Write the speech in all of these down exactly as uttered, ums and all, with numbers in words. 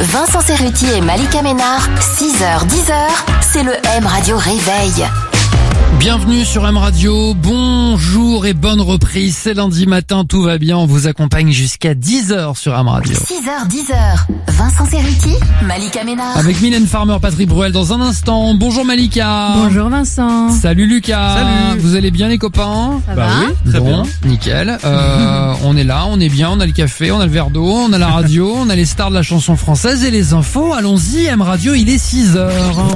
Vincent Cerruti et Malika Ménard, six heures dix heures, c'est le M Radio Réveil. Bienvenue sur M Radio, bonjour et bonne reprise, c'est lundi matin, tout va bien, on vous accompagne jusqu'à dix heures sur M Radio. six heures dix heures, Vincent Cerruti, Malika Ménard. Avec Mylène Farmer, Patrick Bruel dans un instant. Bonjour Malika. Bonjour Vincent. Salut Lucas. Salut. Vous allez bien les copains? Ça Bah va oui, très bon, bien. Nickel. Euh, on est là, on est bien, on a le café, on a le verre d'eau, on a la radio, on a les stars de la chanson française et les infos. Allons-y, M Radio, il est six heures.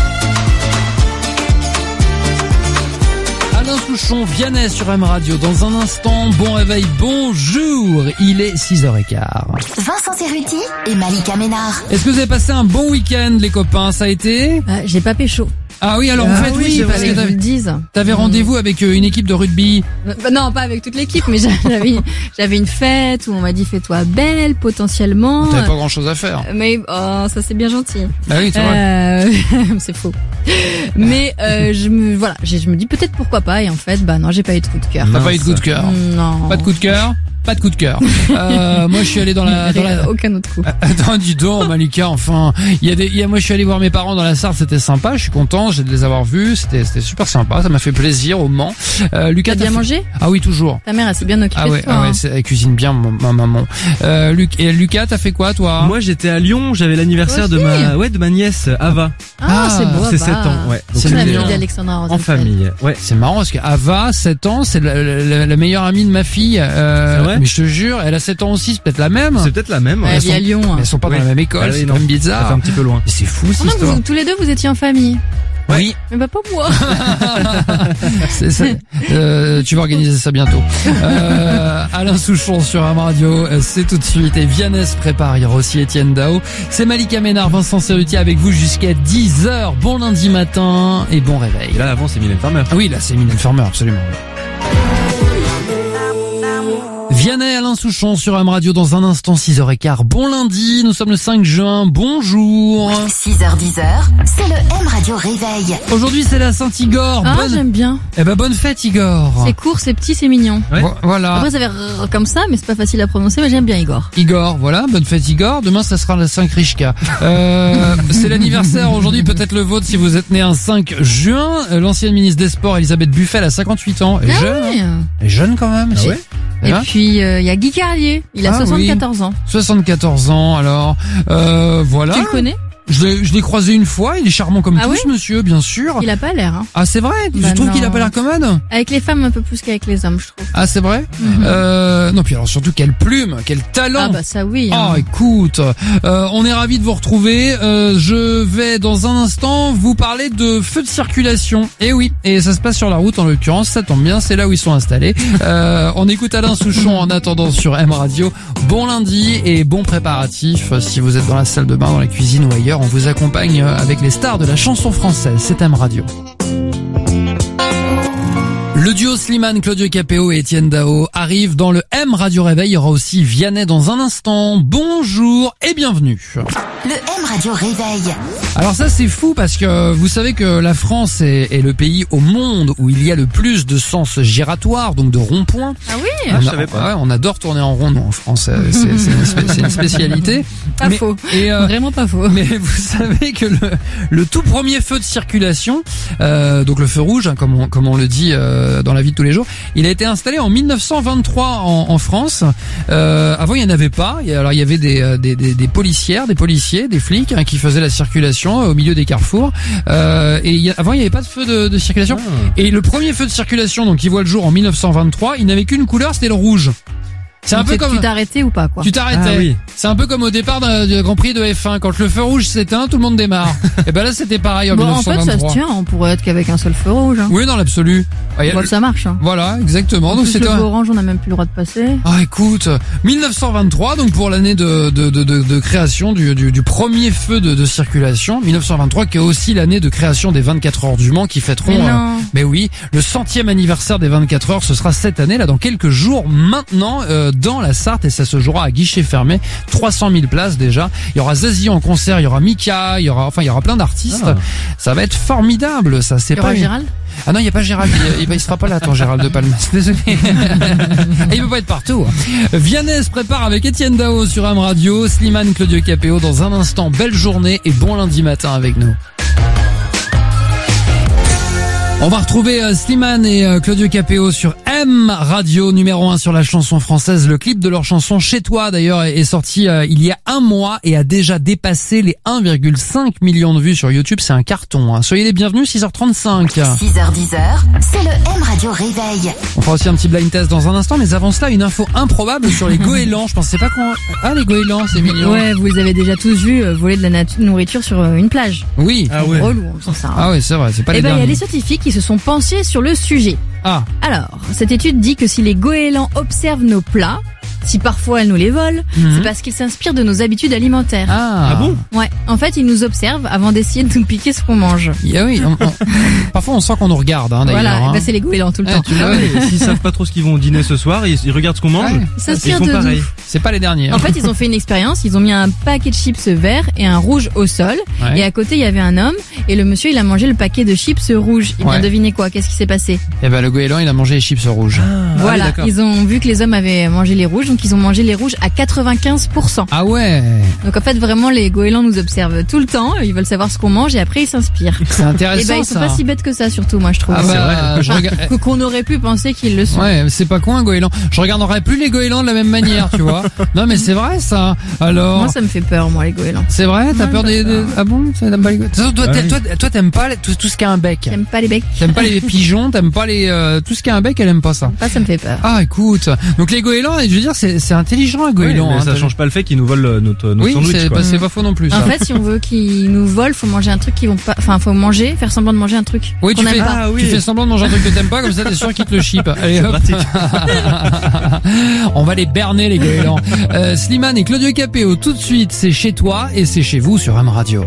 Alain Souchon, Vianney sur M Radio. Dans un instant, bon réveil, bonjour. Il est six heures quinze. Vincent Cerruti et Malika Ménard. Est-ce que vous avez passé un bon week-end, les copains? Ça a été? euh, J'ai pas pécho. Ah oui, alors Ah en fait, oui, il parce fallait que que je vous t'avais, le dise. t'avais rendez-vous avec euh, une équipe de rugby. Euh, bah non, pas avec toute l'équipe, mais j'avais j'avais une fête où on m'a dit fais-toi belle potentiellement. T'avais pas grand-chose à faire. Mais oh, ça c'est bien gentil. Ah oui, c'est vrai. Euh, c'est faux. Mais euh, je me voilà, je, je me dis peut-être pourquoi pas et en fait bah non, j'ai pas eu de coup de cœur. T'as pas eu de coup de cœur. Non. Pas de coup de cœur. Pas de coup de cœur. Euh, moi, je suis allé dans la, dans la, aucun autre coup. Attends, dis donc, Malika, enfin, il y a des, il y a, moi, je suis allé voir mes parents dans la Sarthe, c'était sympa, je suis content, j'ai de les avoir vus, c'était, c'était super sympa, ça m'a fait plaisir au Mans. Euh, Lucas, T'as bien fait... mangé? Ah oui, toujours. Ta mère elle s'est bien occupée Ah ouais, de toi. ah ouais, hein. c'est, elle cuisine bien, ma, ma maman. Euh, Luc, et Lucas, t'as fait quoi, toi? Moi j'étais à Lyon, j'avais l'anniversaire de Toi aussi ma ouais de ma nièce Ava. Ah, Ah, c'est beau. C'est bah. sept ans, ouais. C'est C'est la mignon. fille d'Alexandra En Rosenfeld. famille. Ouais. C'est marrant parce que Ava, sept ans, c'est la, la, la meilleure amie de ma fille. Euh, C'est vrai mais je te jure, elle a sept ans aussi, c'est peut-être la même. C'est peut-être la même. Ouais, Ouais. elle vit à Lyon. Mais hein. elles sont pas Oui. dans la même école, Ah oui, c'est non. quand même Ça fait bizarre. un petit peu loin. Mais c'est fou cette Pendant que histoire. vous, tous les deux vous étiez en famille. Oui. Mais bah pas moi. c'est, c'est, euh, tu vas organiser ça bientôt. Euh, Alain Souchon sur M Radio, euh, c'est tout de suite. Et Vianney se prépare, il y aura aussi Étienne Dao. C'est Malika Ménard, Vincent Cerruti avec vous jusqu'à dix heures. Bon lundi matin et bon réveil. Et là avant c'est Mylène Farmer. Ah oui, là c'est Mylène Farmer, absolument. Vianney, Alain Souchon sur M Radio dans un instant, six heures quinze. Bon lundi, nous sommes le cinq juin, bonjour. six heures dix heures, c'est le M Radio Réveil. Aujourd'hui c'est la Saint-Igor. Ah, bonne... j'aime bien. Eh ben bonne fête Igor. C'est court, c'est petit, c'est mignon. Ouais. Vo- Voilà. Après ça fait rrr comme ça, mais c'est pas facile à prononcer, mais j'aime bien Igor. Igor, voilà, bonne fête Igor. Demain, ça sera la cinq Rishka. Euh, c'est l'anniversaire aujourd'hui, peut-être le vôtre si vous êtes né un cinq juin. Euh, L'ancienne ministre des Sports, Elisabeth Buffel, a cinquante-huit ans. Elle est Ah jeune, hein. ouais. Elle est jeune quand même. Ah si. ouais Et Hein puis il y a Guy Carlier, il a Ah, soixante-quatorze ans. soixante-quatorze ans, alors. Euh, voilà. Tu le connais? Je l'ai, je l'ai croisé une fois, il est charmant comme Ah tous, oui monsieur, bien sûr. Il a pas l'air, hein. Ah, c'est vrai? Bah tu trouves non. qu'il a pas l'air commode? Avec les femmes un peu plus qu'avec les hommes, je trouve. Ah, c'est vrai? Mhm. Euh, non, puis alors surtout, quelle plume, quel talent! Ah bah ça oui. Ah, Hein. écoute, euh, on est ravis de vous retrouver. Euh, je vais dans un instant vous parler de feux de circulation. Et oui, et ça se passe sur la route en l'occurrence, ça tombe bien, c'est là où ils sont installés. Euh, on écoute Alain Souchon en attendant sur M Radio. Bon lundi et bon préparatif. Si vous êtes dans la salle de bain, dans la cuisine ou ailleurs, on vous accompagne avec les stars de la chanson française. C'est M Radio. Le duo Slimane, Claudio Capéo et Étienne Dao arrive dans le M Radio Réveil. Il y aura aussi Vianney dans un instant. Bonjour et bienvenue. Le M Radio Réveil. Alors ça c'est fou parce que vous savez que la France est, est le pays au monde où il y a le plus de sens giratoires, donc de ronds-points. Ah oui. Ah, je On a- savais pas. ouais, on adore tourner en rond nous, en France, Euh, c'est, c'est, une, spé- c'est une spécialité. Pas Mais- faux. Et, euh, Vraiment pas faux. mais vous savez que le, le tout premier feu de circulation, euh, donc le feu rouge, hein, comme, on, comme on le dit euh, dans la vie de tous les jours, il a été installé en mille neuf cent vingt-trois en, en France. Euh, avant, il n'y en avait pas. Il y a- Alors, il y avait des, euh, des, des, des policières, des policiers, des flics hein, qui faisaient la circulation euh, au milieu des carrefours. Euh, et il y a- avant, il n'y avait pas de feu de, de circulation. Ah. Et le premier feu de circulation, donc qui voit le jour en mille neuf cent vingt-trois, il n'avait qu'une couleur, c'était le rouge. C'est un Donc, peu tu- comme Tu t'es arrêté ou pas quoi? tu t'arrêtais. Ah oui. C'est un peu comme au départ d'un- du Grand Prix de F un. Quand le feu rouge s'éteint, tout le monde démarre. Et ben là, c'était pareil en Bon, en fait, ça se mille neuf cent vingt-trois. tient. On pourrait être qu'avec un seul feu rouge. Hein. Oui, dans l'absolu. Ah, y a- Bon, ça marche. Hein. Voilà, exactement. En Donc plus, c'était le un- feu orange, on n'a même plus le droit de passer. Ah écoute, mille neuf cent vingt-trois, donc pour l'année de, de, de, de, de création du, du, du premier feu de, de circulation, mille neuf cent vingt-trois qui est aussi l'année de création des vingt-quatre heures du Mans qui fêteront, Mais euh, non. mais oui, le centième anniversaire des vingt-quatre heures, ce sera cette année là dans quelques jours maintenant euh, dans la Sarthe et ça se jouera à guichet fermé. trois cent mille places déjà. Il y aura Zazie en concert, il y aura Mika, il y aura, enfin, il y aura plein d'artistes. Ah. Ça va être formidable, ça. C'est Il y pas aura une- Gérald. Ah non, il y a pas Gérald. Il, il, il sera pas là, ton Gérald de Palmas. Désolé. Il peut pas être partout. Vianney se prépare avec Étienne Dao sur Am Radio. Slimane, Claudio Capéo dans un instant. Belle journée et bon lundi matin avec nous. On va retrouver euh, Slimane et euh, Claudio Capéo sur M Radio, numéro un sur la chanson française. Le clip de leur chanson Chez toi d'ailleurs est, est sorti euh, il y a un mois et a déjà dépassé les un virgule cinq million de vues sur YouTube. C'est un carton. Hein. Soyez les bienvenus, six heures trente-cinq. six heures dix, c'est le M Radio Réveil. On fera aussi un petit blind test dans un instant, mais avant cela, une info improbable sur les goélands. Je pensais pas qu'on... Ah, les goélands, c'est mignon. Ouais, vous les avez déjà tous vus euh, voler de la natu- nourriture sur euh, une plage. Oui. Ah ouais. Relou, on sent ça. hein. Ah oui, c'est vrai, c'est pas Eh les ben, il y a derniers. des scientifiques qui se sont penchés sur le sujet. Ah, Alors, cette étude dit que si les goélands observent nos plats, si parfois elles nous les volent, Mhm. c'est parce qu'ils s'inspirent de nos habitudes alimentaires. ah. Ah bon? Ouais, en fait, ils nous observent avant d'essayer de nous piquer ce qu'on mange. Ah oui, on- on- parfois on sent qu'on nous regarde, hein, d'ailleurs. Voilà, hein. eh ben, c'est les goélands tout le Eh, temps. tu vois, Ah ouais, s'ils savent pas trop ce qu'ils vont dîner ce soir, ils, ils regardent ce qu'on mange. Ouais. Ils Ils s'inspirent font de pareil. nous. c'est pas les derniers. hein. En fait, ils ont fait une expérience, ils ont mis un paquet de chips vert et un rouge au sol, Ouais. et à côté, il y avait un homme, et le monsieur, il a mangé le paquet de chips rouge. Il Ouais. vient deviner quoi? Qu'est-ce qui s'est passé? Eh ben, le goéland, il a mangé les chips rouges. Ah, Voilà, oui, d'accord. ils ont vu que les hommes avaient mangé les rouges, donc ils ont mangé les rouges à quatre-vingt-quinze pour cent. Ah ouais, Donc en fait, vraiment, les goélands nous observent tout le temps, ils veulent savoir ce qu'on mange, et après, ils s'inspirent. c'est Et intéressant ben, ils sont ça. pas si bêtes que ça, surtout, moi, je trouve. Ah bah, je Enfin, regarde- que- qu'on aurait pu penser qu'ils le sont. Ouais, c'est pas con un goéland. Je regarderai plus les goélands de la même manière, tu vois. Non mais c'est vrai ça. Alors, Moi, ça me fait peur, moi, les goélands. c'est vrai, t'as Ouais, peur des, j'adore. des- ah bon, ça t'aimes pas les goélands. Toi, Ouais. toi, toi, t'aimes pas les- tout, tout ce qui a un bec. J'aime pas les becs. T'aimes pas les pigeons, t'aimes pas les euh, tout ce qui a un bec, elle aime pas ça. Pas, ça me fait peur. Ah écoute, donc les goélands, je veux dire, c'est c'est intelligent un Ouais, goéland. mais hein, ça t'as- change pas le fait qu'ils nous volent euh, notre, notre Oui, sandwich, c'est quoi. bah, c'est pas faux non plus. Ça. En fait, si on veut qu'ils nous volent, faut manger un truc qu'ils vont pas, enfin, faut manger, faire semblant de manger un truc Oui, qu'on tu n'aime fais, pas. Ah oui. tu fais semblant de manger un truc que t'aimes pas, comme ça t'es sûr qu'ils te le chipent. Allez hop. On va les berner les goélands. Euh, Slimane et Claudio Capéo, tout de suite, c'est chez toi et c'est chez vous sur M Radio.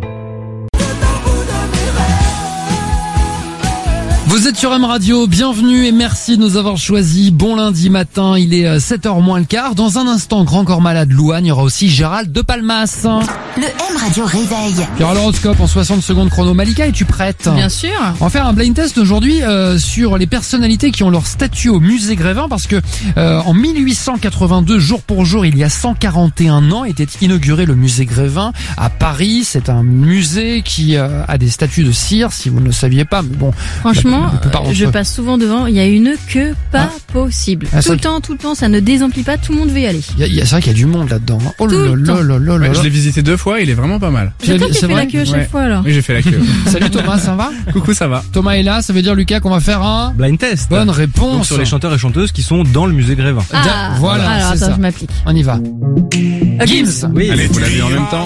Vous êtes sur M Radio, bienvenue et merci de nous avoir choisis. Bon lundi matin, il est euh, sept heures moins le quart. Dans un instant, Grand Corps Malade Louane, il y aura aussi Gérald de Palmas. Le M Radio Réveil. Il y aura l'horoscope en soixante secondes chrono. Malika, es-tu prête? Bien sûr. On va faire un blind test aujourd'hui euh, sur les personnalités qui ont leur statue au musée Grévin parce que euh, en mille huit cent quatre-vingt-deux, jour pour jour, il y a cent quarante et un ans, était inauguré le musée Grévin à Paris. C'est un musée qui euh, a des statues de cire, si vous ne le saviez pas. Mais bon, Franchement, la plupart d'entre je eux. passe souvent devant. Il y a une queue pas possible. Ah, tout ça- le temps, tout le temps, ça ne désemplit pas. Tout le monde veut y aller. il y a- il y a- c'est vrai qu'il y a du monde là-dedans. hein. Oh Tout là le là temps. là là là Ouais, là. je l'ai visité deux fois, il est vraiment pas mal. Tu l'as C'est toi vu- qui c'est fais vrai la queue à chaque Ouais. fois, alors. Oui, j'ai fait la queue. Salut Thomas, ça va? Coucou, ça va. Thomas est là, ça veut dire Lucas qu'on va faire un Blind test. bonne Donc réponse. sur les chanteurs et chanteuses qui sont dans le musée Grévin. Ah, voilà, alors c'est attends, ça. je m'applique. On y va. Gims. Oui. Allez, vous l'avez en même temps.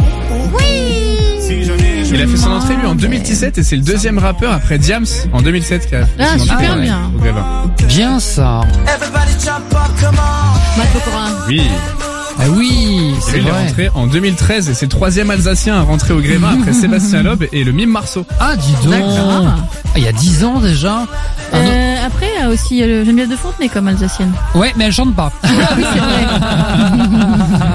Il a fait son entrée lui en deux mille dix-sept et c'est le deuxième rappeur après Diams en deux mille sept qui a fait Ah, son super entrée bien. au Grévin. Bien ça. Matt Pokora. Oui. Ah oui, Et c'est lui, il est vrai. rentré en deux mille treize et c'est le troisième Alsacien à rentrer au Grévin après Sébastien Loeb et le mime Marceau. Ah, dis donc. D'accord. Ah, il y a dix ans déjà. Un autre- Euh, après, il y a aussi euh, le Geneviève de Fontenay comme alsacienne. Ouais, mais elle chante pas. Ah oui, c'est vrai.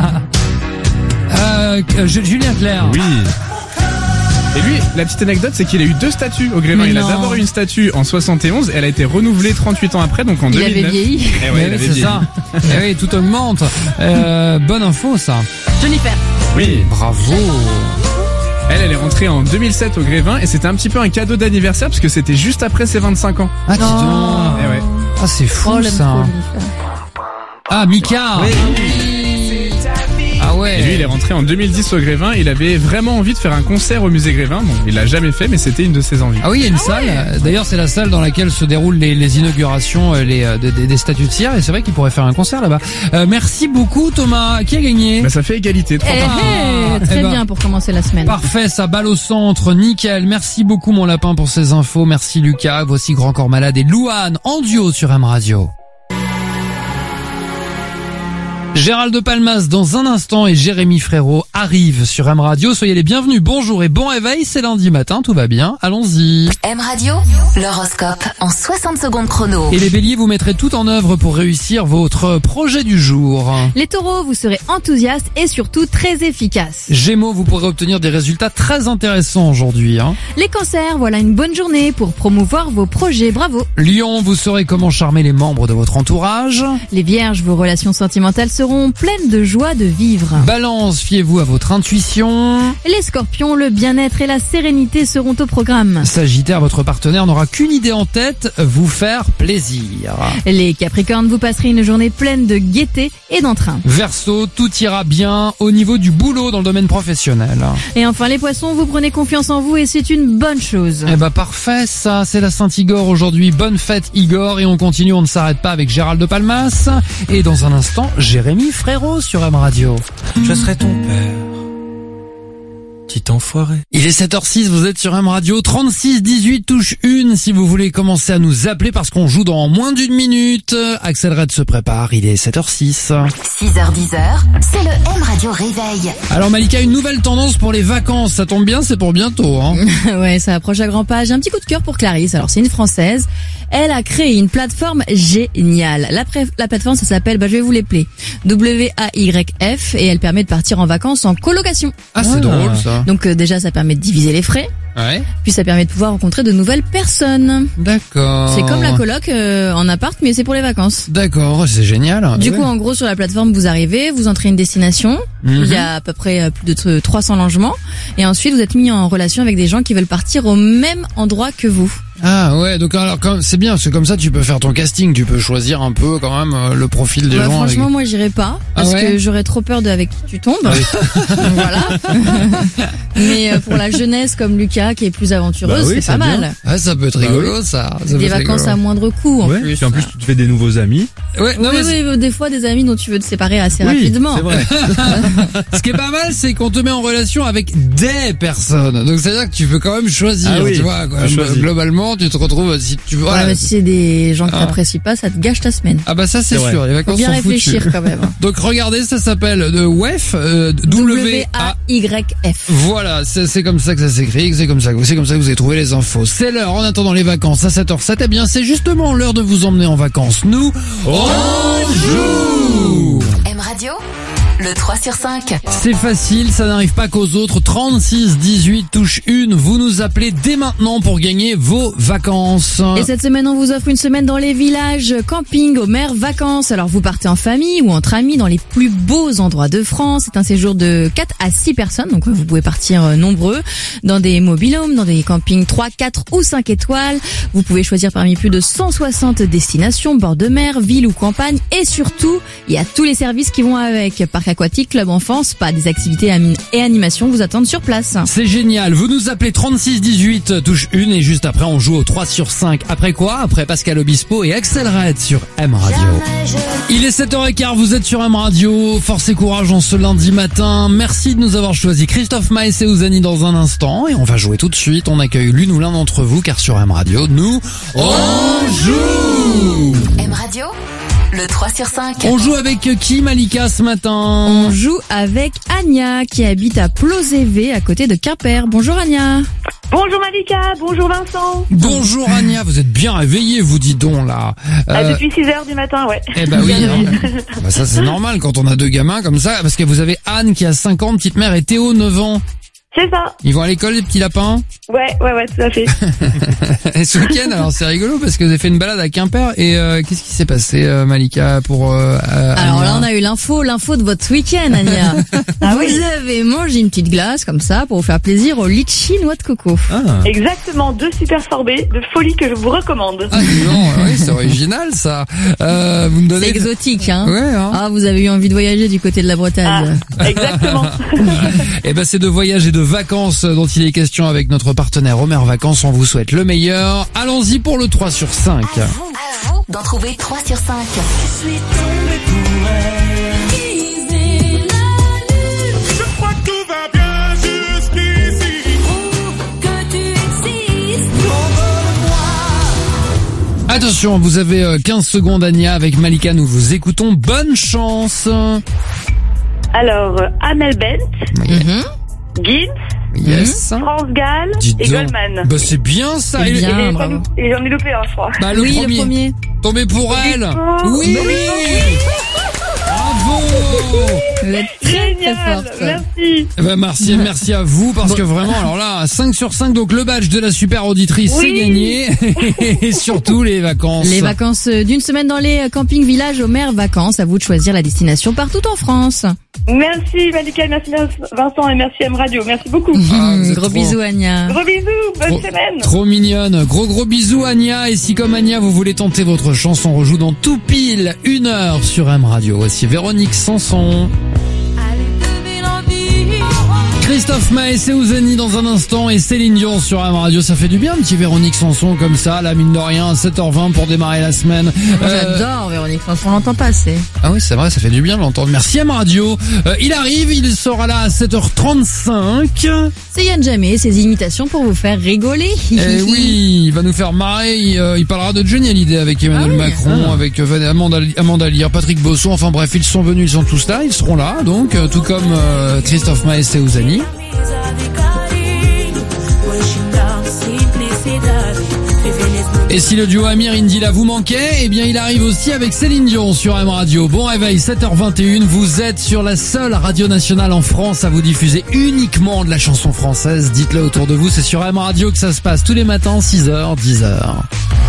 euh, euh, Ju- Julien Clerc. Oui. Et lui, la petite anecdote, c'est qu'il a eu deux statues au Grévin. Mais Il a non. d'abord eu une statue en soixante et onze, elle a été renouvelée trente-huit ans après, donc en Il deux mille neuf. avait vieilli. Eh ouais, Mais il oui, avait c'est vieilli. ça. Eh oui, tout augmente. Euh, bonne info, ça. Jennifer. Oui. Bravo. Elle, elle est rentrée en deux mille sept au Grévin et c'était un petit peu un cadeau d'anniversaire parce que c'était juste après ses vingt-cinq ans. Ah, dis donc. Eh ouais. Ah, c'est fou, Oh, l'aime ça. trop, Jennifer. Ah, Mika. Ah ouais. Et lui, il est rentré en deux mille dix au Grévin. Il avait vraiment envie de faire un concert au musée Grévin. Bon, il l'a jamais fait, mais c'était une de ses envies. Ah oui, il y a une salle. D'ailleurs, c'est la salle dans laquelle se déroulent les, les inaugurations euh, les, euh, des, des- des statues de cire. Et c'est vrai qu'il pourrait faire un concert là-bas. Euh, merci beaucoup, Thomas. Qui a gagné? Bah, ça fait égalité. Eh, trente ans. eh, eh très ben. bien pour commencer la semaine. Parfait, ça balle au centre, nickel. Merci beaucoup mon lapin pour ces infos. Merci Lucas. Voici Grand Corps Malade et Louane en duo sur M Radio. Gérald de Palmas dans un instant et Jérémy Frérot arrivent sur M Radio. Soyez les bienvenus. Bonjour et bon réveil. C'est lundi matin, tout va bien. Allons-y. M Radio, l'horoscope en soixante secondes chrono. Et les béliers, vous mettrez tout en œuvre pour réussir votre projet du jour. Les taureaux, vous serez enthousiastes et surtout très efficaces. Gémeaux, vous pourrez obtenir des résultats très intéressants aujourd'hui. Hein. Les cancers, voilà une bonne journée pour promouvoir vos projets. Bravo. Lion, vous saurez comment charmer les membres de votre entourage. Les vierges, vos relations sentimentales seront pleines de joie de vivre. Balance, fiez-vous à votre intuition. Les scorpions, le bien-être et la sérénité seront au programme. Sagittaire, votre partenaire n'aura qu'une idée en tête, vous faire plaisir. Les capricornes, vous passerez une journée pleine de gaieté et d'entrain. Verseau, tout ira bien au niveau du boulot dans le domaine professionnel. Et enfin les poissons, vous prenez confiance en vous et c'est une bonne chose. Eh ben parfait, ça, c'est la Saint-Igor aujourd'hui. Bonne fête Igor et on continue, on ne s'arrête pas avec Gérald de Palmas. Et dans un instant, Jérémy Frérot sur M Radio. Je serai ton père, petit enfoiré. Il est sept heures six, vous êtes sur M Radio, trente-six dix-huit touche une si vous voulez commencer à nous appeler parce qu'on joue dans moins d'une minute. Axel Red se prépare, il est sept heures six. six heures dix, c'est le M Radio Réveil. Alors Malika, une nouvelle tendance pour les vacances, ça tombe bien, c'est pour bientôt. Hein. Ouais, ça approche à grands pas. J'ai un petit coup de cœur pour Clarisse. Alors c'est une Française. Elle a créé une plateforme géniale. La, pré- la plateforme, ça s'appelle, bah je vais vous l'épeler, W A Y F et elle permet de partir en vacances en colocation. Ah, c'est Ah. drôle ça. Donc euh, déjà, ça permet de diviser les frais. Ouais. Puis ça permet de pouvoir rencontrer de nouvelles personnes. D'accord. C'est comme la coloc euh, en appart, mais c'est pour les vacances. D'accord, c'est génial. Du coup, en gros, sur la plateforme, vous arrivez, vous entrez une destination. Mhm. Il y a à peu près euh, plus de trois cents logements. Et ensuite, vous êtes mis en relation avec des gens qui veulent partir au même endroit que vous. Ah ouais, donc alors comme c'est bien, parce que comme ça tu peux faire ton casting, tu peux choisir un peu quand même euh, le profil des Ouais, gens. franchement, avec... moi, j'irai pas. Ah Parce ouais que j'aurais trop peur de avec qui tu tombes. Donc, voilà. Mais euh, pour la jeunesse comme Lucas, qui est plus aventureuse, Bah oui, c'est c'est pas bien. mal. Ah, ça peut être Bah rigolo ça. ça peut Des être vacances à rigolo. moindre coût, en Ouais, plus. puis en plus tu te fais des nouveaux amis. Ouais, non Oui, mais c'est- oui, des fois, des amis dont tu veux te séparer assez Oui, rapidement. c'est vrai. ce qui est pas mal, c'est qu'on te met en relation avec des personnes. Donc c'est à dire que tu peux quand même choisir, Ah oui, tu vois. Quoi. tu choisis. Globalement, tu te retrouves si tu veux. Ouais, voilà. mais si c'est des gens qui Ah. t'apprécient pas, ça te gâche ta semaine. Ah bah ça c'est C'est vrai. sûr, les Faut vacances bien sont réfléchir foutues. quand même. Donc regardez, ça s'appelle de W E F, euh, W W A. A Y F. Voilà, c'est c'est comme ça que ça s'écrit, c'est comme ça, c'est comme ça que vous avez trouvé les infos. C'est l'heure, en attendant les vacances à sept heures sept, eh bien c'est justement l'heure de vous emmener en vacances. Nous, on joue. M Radio, le trois sur cinq. C'est facile, ça n'arrive pas qu'aux autres. trente-six dix-huit touche une, vous nous appelez dès maintenant pour gagner vos vacances. Et cette semaine, on vous offre une semaine dans les villages, camping, aux mers, vacances. Alors vous partez en famille ou entre amis dans les plus beaux endroits de France. C'est un séjour de quatre à six personnes, donc vous pouvez partir euh, nombreux dans des mobil-homes, dans des campings trois, quatre ou cinq étoiles. Vous pouvez choisir parmi plus de cent soixante destinations, bord de mer, ville ou campagne. Et surtout, il y a tous les services qui vont avec. Parc aquatique, club enfant, spa, des activités ami- et animations vous attendent sur place. C'est génial, vous nous appelez trente-six dix-huit touche une et juste après on joue au trois sur cinq. Après quoi? Après Pascal Obispo et Axel Red sur M Radio. Il est sept heures quinze, vous êtes sur M Radio. Force et courage en ce lundi matin. Merci de nous avoir choisi. Christophe Maes et Ouzani dans un instant et on va jouer tout de suite. On accueille l'une ou l'un d'entre vous car sur M Radio, nous, on joue. M Radio, le trois sur cinq. On joue avec qui, Malika, ce matin? On joue avec Anya qui habite à Plozévé à côté de Quimper. Bonjour Anya. Bonjour Malika, bonjour Vincent. Bonjour Anya, vous êtes bien réveillés, vous dis donc là. Ah, Euh, depuis six heures du matin, ouais. Eh ben oui, hein. Bah ça c'est normal quand on a deux gamins comme ça, parce que vous avez Anne qui a cinq ans, petite mère, et Théo neuf ans. C'est ça. Ils vont à l'école les petits lapins. Ouais, ouais, ouais, tout à fait. Et ce week-end, alors c'est rigolo parce que vous avez fait une balade à Quimper et euh, qu'est-ce qui s'est passé euh, Malika pour euh, euh, Alors Anya là, on a eu l'info, l'info de votre week-end, Anya. Ah vous oui. avez mangé une petite glace comme ça pour vous faire plaisir au litchi noix de coco. Ah. Exactement, deux super sorbets de folie que je vous recommande. Ah dis donc, oui, c'est original ça. Euh, vous me C'est donnez exotique, hein. Ouais, hein. Ah, vous avez eu envie de voyager du côté de la Ah, Bretagne. exactement. Et ben c'est de voyage et de vacances dont il est question avec notre partenaire Omer Vacances. On vous souhaite le meilleur. Allons-y pour le trois sur cinq. À vous, à vous d'en trouver trois sur cinq. Je crois que tout va bien jusqu'ici. Attention. attention, vous avez euh, quinze secondes, Anya, avec Malika, nous vous écoutons. Bonne chance. Alors, euh, Amel Bent, Mhm. Gibbs, Yes. France Gall Dis et donc. Goldman. Bah c'est bien ça. C'est Et- bien. Et, bravo. et j'en ai loupé un, je crois. Bah, le Oui, premier. le premier. Tombé pour elle. Oh, Oui. mais Bravo. Vous êtes très très Génial, forte. merci. Eh ben merci, merci à vous parce que vraiment, alors là, cinq sur cinq, donc le badge de la super auditrice, Oui. c'est gagné. Et surtout les vacances. Les vacances d'une semaine dans les campings villages au Mer Vacances. À vous de choisir la destination partout en France. Merci Malika, merci Vincent et merci M Radio. Merci beaucoup. Ah, vous êtes Gros trop- bisous, Anya. Gros bisous, bonne Trop, semaine. trop mignonne. Gros gros bisous Anya. Et si comme Anya vous voulez tenter votre chance, on rejoue dans tout pile une heure sur M Radio. Voici Véronique Sanson. Christophe Maé, et Ouzani dans un instant et Céline Dion sur M Radio. Ça fait du bien un petit Véronique Sanson comme ça, la mine de rien, à sept heures vingt pour démarrer la semaine. Moi, Euh, J'adore Véronique Sanson, on l'entend pas assez. Ah oui, c'est vrai, ça fait du bien de l'entendre. Merci M Radio. Euh, il arrive, il sera là à sept heures trente-cinq. C'est Yann Jamais, ses imitations pour vous faire rigoler. Eh oui, il va nous faire marrer. Il, euh, il parlera de Johnny Hallyday avec Emmanuel Ah oui. Macron, Ah. avec euh, Amanda, Amanda Lear, Patrick Bosso. Enfin bref, ils sont venus, ils sont tous là, ils seront là. Donc, euh, tout comme euh, Christophe Maé et Ouzani. Et si le duo Amir Indila vous manquait, eh bien il arrive aussi avec Céline Dion sur M Radio. Bon réveil, sept heures vingt et une, vous êtes sur la seule radio nationale en France à vous diffuser uniquement de la chanson française. Dites-le autour de vous, c'est sur M Radio que ça se passe tous les matins, six heures, dix heures.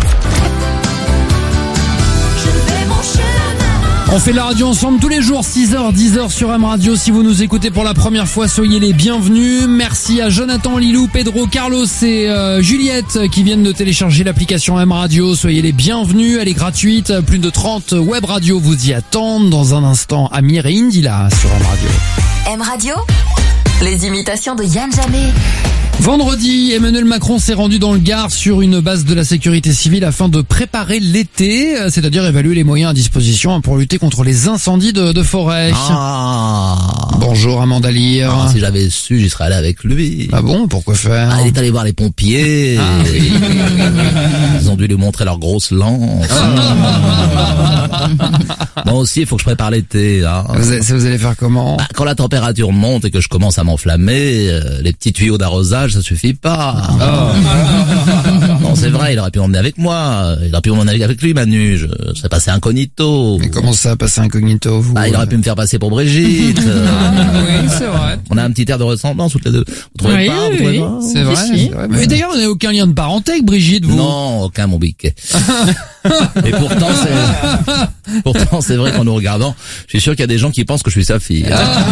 On fait la radio ensemble tous les jours, six heures, dix heures sur M Radio. Si vous nous écoutez pour la première fois, soyez les bienvenus. Merci à Jonathan, Lilou, Pedro, Carlos et euh, Juliette qui viennent de télécharger l'application M Radio. Soyez les bienvenus, elle est gratuite. Plus de trente web radios vous y attendent. Dans un instant, Amir et Indila sur M Radio. M Radio, les imitations de Yann Jamais. Vendredi, Emmanuel Macron s'est rendu dans le Gard sur une base de la sécurité civile afin de préparer l'été, c'est-à-dire évaluer les moyens à disposition pour lutter contre les incendies de, de forêt. Ah, Bonjour Amanda Lear. Ah, si j'avais su, j'y serais allé avec lui. Ah bon, pourquoi faire? Ah, il est allé voir les pompiers. Ah oui. Ils ont dû lui montrer leur grosse lance. Moi aussi, il faut que je prépare l'été. Hein. Vous allez, vous allez faire comment? Bah, quand la température monte et que je commence à m'enflammer, euh, les petits tuyaux d'arrosage, ça suffit pas. Non, c'est vrai, il aurait pu m'emmener avec moi. Il aurait pu m'emmener avec lui, Manu. Je serais passé incognito. Mais comment ça, passer incognito, vous? Bah, il aurait pu me faire passer pour Brigitte. Oui, c'est vrai. On a un petit air de ressemblance toutes les deux. Vous trouvez Oui, pas, vous oui, trouvez oui. pas C'est vrai, Si, si. c'est vrai. Mais d'ailleurs, on n'a aucun lien de parenté avec Brigitte, vous? Non, aucun mon biquet. Et pourtant, c'est, pourtant, c'est vrai qu'en nous regardant, je suis sûr qu'il y a des gens qui pensent que je suis sa fille.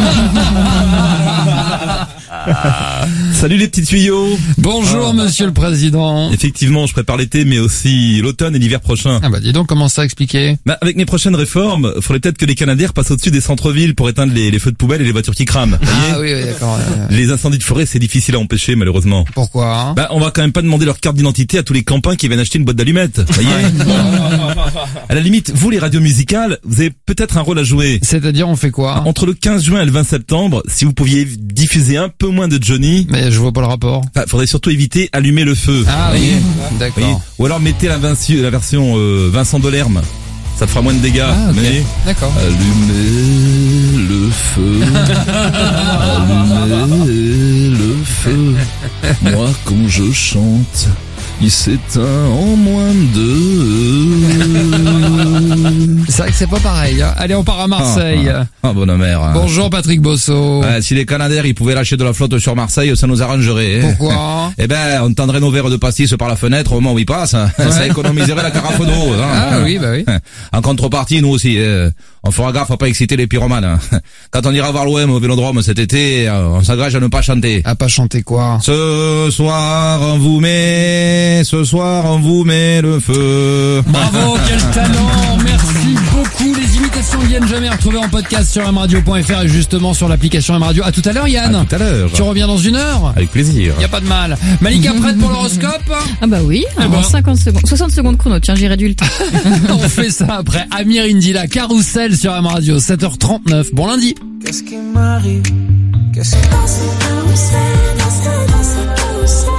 Salut les petits tuyaux. Bonjour, Ah. monsieur le président. Effectivement, je prépare l'été, mais aussi l'automne et l'hiver prochain. Ah bah dis donc, comment ça expliquer? Bah, avec mes prochaines réformes, faudrait peut-être que les Canadiens passent au-dessus des centres-villes pour éteindre les, les feux de poubelle et les voitures qui crament. Vous voyez Ah oui, oui, d'accord. euh, Les incendies de forêt, c'est difficile à empêcher, malheureusement. Pourquoi hein? Bah, on va quand même pas demander leur carte d'identité à tous les campins qui viennent acheter une boîte d'allumettes. Vous voyez À la limite, vous les radios musicales, vous avez peut-être un rôle à jouer. C'est-à-dire, on fait quoi? Entre le quinze juin et le vingt septembre, si vous pouviez diffuser un peu moins de Johnny, Mais je vois pas le rapport. enfin, faudrait surtout éviter allumer le feu. Ah Vous oui, voyez Vous voyez d'accord. Ou alors mettez la, vinci- la version euh, Vincent Delerme. Ça fera moins de dégâts. Ah ok, Vous voyez d'accord. Allumez le feu. Allumez le feu. Moi, quand je chante, il s'éteint en moins de deux. C'est vrai que c'est pas pareil. Hein. Allez, on part à Marseille. Ah, ah. Ah, bonne mère. hein. Bonjour Patrick Bosso. Ouais, si les Canadaires, ils pouvaient lâcher de la flotte sur Marseille, ça nous arrangerait. Hein. Pourquoi? Eh ben, on tendrait nos verres de pastis par la fenêtre au moment où ils passent. hein. Ça économiserait la carafe d'eau. hein. Ah oui, bah oui. En contrepartie, nous aussi, euh, on fera gaffe à pas exciter les pyromanes. hein. Quand on ira voir l'O M au Vélodrome cet été, euh, on s'engage à ne pas chanter. À pas chanter quoi? Ce soir, on vous met, ce soir, on vous met le feu. Bravo, quel talent. Merci beaucoup. Les imitations de Yann Jamais retrouvées en podcast sur m radio point f r et justement sur l'application M Radio. À tout à l'heure, Yann. À tout à l'heure. Tu reviens dans une heure? Avec plaisir. Y a pas de mal. Malika, prête pour l'horoscope? Ah bah oui, Eh en ben. cinquante secondes, soixante secondes chrono, tiens, j'ai réduit le temps. On fait ça après Amir Indila, Carousel sur M Radio, sept heures trente-neuf. Bon lundi. Qu'est-ce qui m'arrive? Qu'est-ce qui...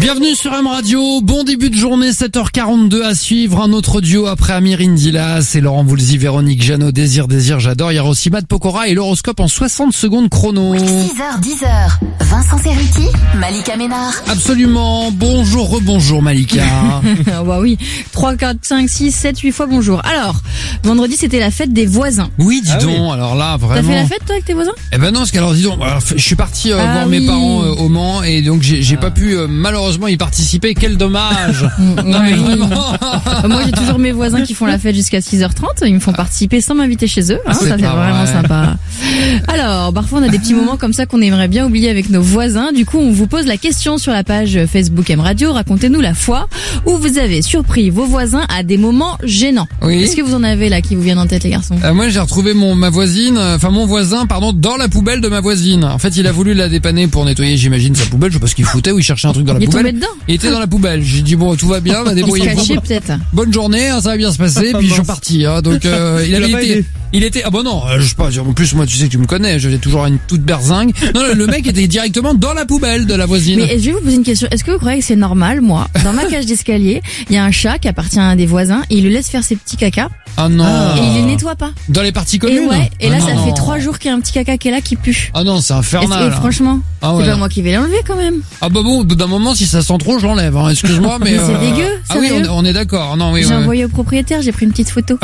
Bienvenue sur M Radio, bon début de journée, sept heures quarante-deux à suivre, un autre duo après Amir Indilas et Laurent Voulzy, Véronique Jeannot, Désir, Désir, j'adore, il y a aussi Matt Pokora et l'horoscope en soixante secondes chrono. six heures, dix heures, Vincent Cerruti, Malika Ménard. Absolument, bonjour, rebonjour Malika. Ah bah oui, trois, quatre, cinq, six, sept, huit fois bonjour. Alors, vendredi c'était la fête des voisins. Oui, dis Ah donc, oui. alors là, vraiment. T'as fait la fête toi avec tes voisins? Eh ben non, parce qu'alors dis donc, alors, je suis parti euh, Ah voir oui. mes parents euh, au Mans et donc j'ai j'ai pas pu euh, malheureusement y participer, quel dommage. Non mais Oui. vraiment. Euh, Moi j'ai toujours mes voisins qui font la fête jusqu'à six heures trente, ils me font participer sans m'inviter chez eux, hein, C'est ça c'est pas vraiment vrai. sympa. Alors parfois on a des petits moments comme ça qu'on aimerait bien oublier avec nos voisins, du coup on vous pose la question sur la page Facebook M Radio, racontez-nous la fois où vous avez surpris vos voisins à des moments gênants. Oui. Est-ce que vous en avez là qui vous viennent en tête les garçons? Euh, moi j'ai retrouvé mon ma voisine, euh, enfin mon voisin pardon, dans la poubelle de ma voisine. En fait il a voulu la dépanner pour nettoyer j'imagine sa poubelle, je sais pas ce qu'il foutait ou il cherchait un truc dans la Il est poubelle. tombé dedans? Il était dans la poubelle. J'ai dit bon tout va bien, va Il se débrouiller. cachait peut-être. Bonne journée, hein, ça va bien se passer. Puis je suis parti. Hein, donc euh, il Tu avait l'as pas été, aidé il était ah bon non, euh, je sais pas. En plus moi tu sais que tu me connais, j'avais toujours une toute berzingue. Non, le mec était directement dans la poubelle de la voisine. Mais je vais vous poser une question. Est-ce que vous croyez que c'est normal, moi, dans ma cage d'escalier, il y a un chat qui appartient à un des voisins, et il lui laisse faire ses petits cacas, Ah non. et il les nettoie pas. Dans les parties Et communes. ouais, et là Ah ça non. fait trois jours qu'il y a un petit caca qui est là qui pue. Ah non, c'est Et, infernal. et franchement, Ah ouais. c'est pas moi qui vais l'enlever quand même. Ah bah bon, au bout d'un moment, si ça sent trop, je l'enlève. Hein. Excuse-moi, mais. Mais c'est euh, dégueu, Ah oui, sérieux. on, on est d'accord. Non, oui. J'ai ouais. envoyé au propriétaire, j'ai pris une petite photo.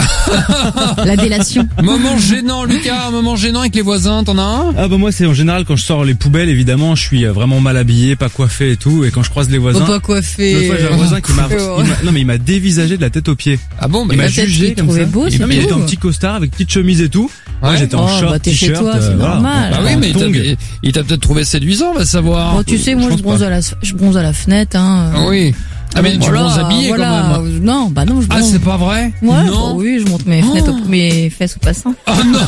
La délation. Moment gênant, Lucas. Un moment gênant avec les voisins. T'en as un? Ah bah moi c'est en général quand je sors les poubelles, évidemment je suis euh, vraiment mal habillé, pas coiffé et tout, et quand je croise les voisins. Faut pas coiffer. L'autre fois j'ai un voisin qui m'a, Oh. il m'a- non mais il m'a dévisagé de la tête aux pieds. Ah bon, mais Il m'a peut-être jugé qu'il comme trouvait ça. beau, Et c'est non, mais il tout. était en petit costard avec petite chemise et tout. Moi Ouais. j'étais en Oh, short, bah, t'es chez t-shirt. toi, c'est voilà. normal. Bah oui, mais il t'a, Tongs. il t'a peut-être trouvé séduisant, va savoir. Bon, tu sais, moi je je pense bronze pas. à la, je bronze à la fenêtre, hein. Ah oui. Ah mais tu Voilà, bronzes habillé voilà. quand même. Non, bah non, je Ah bronze. c'est pas vrai? Ouais, Non. bah oui, je monte mes, fenêtres au- mes fesses au passant. Oh non.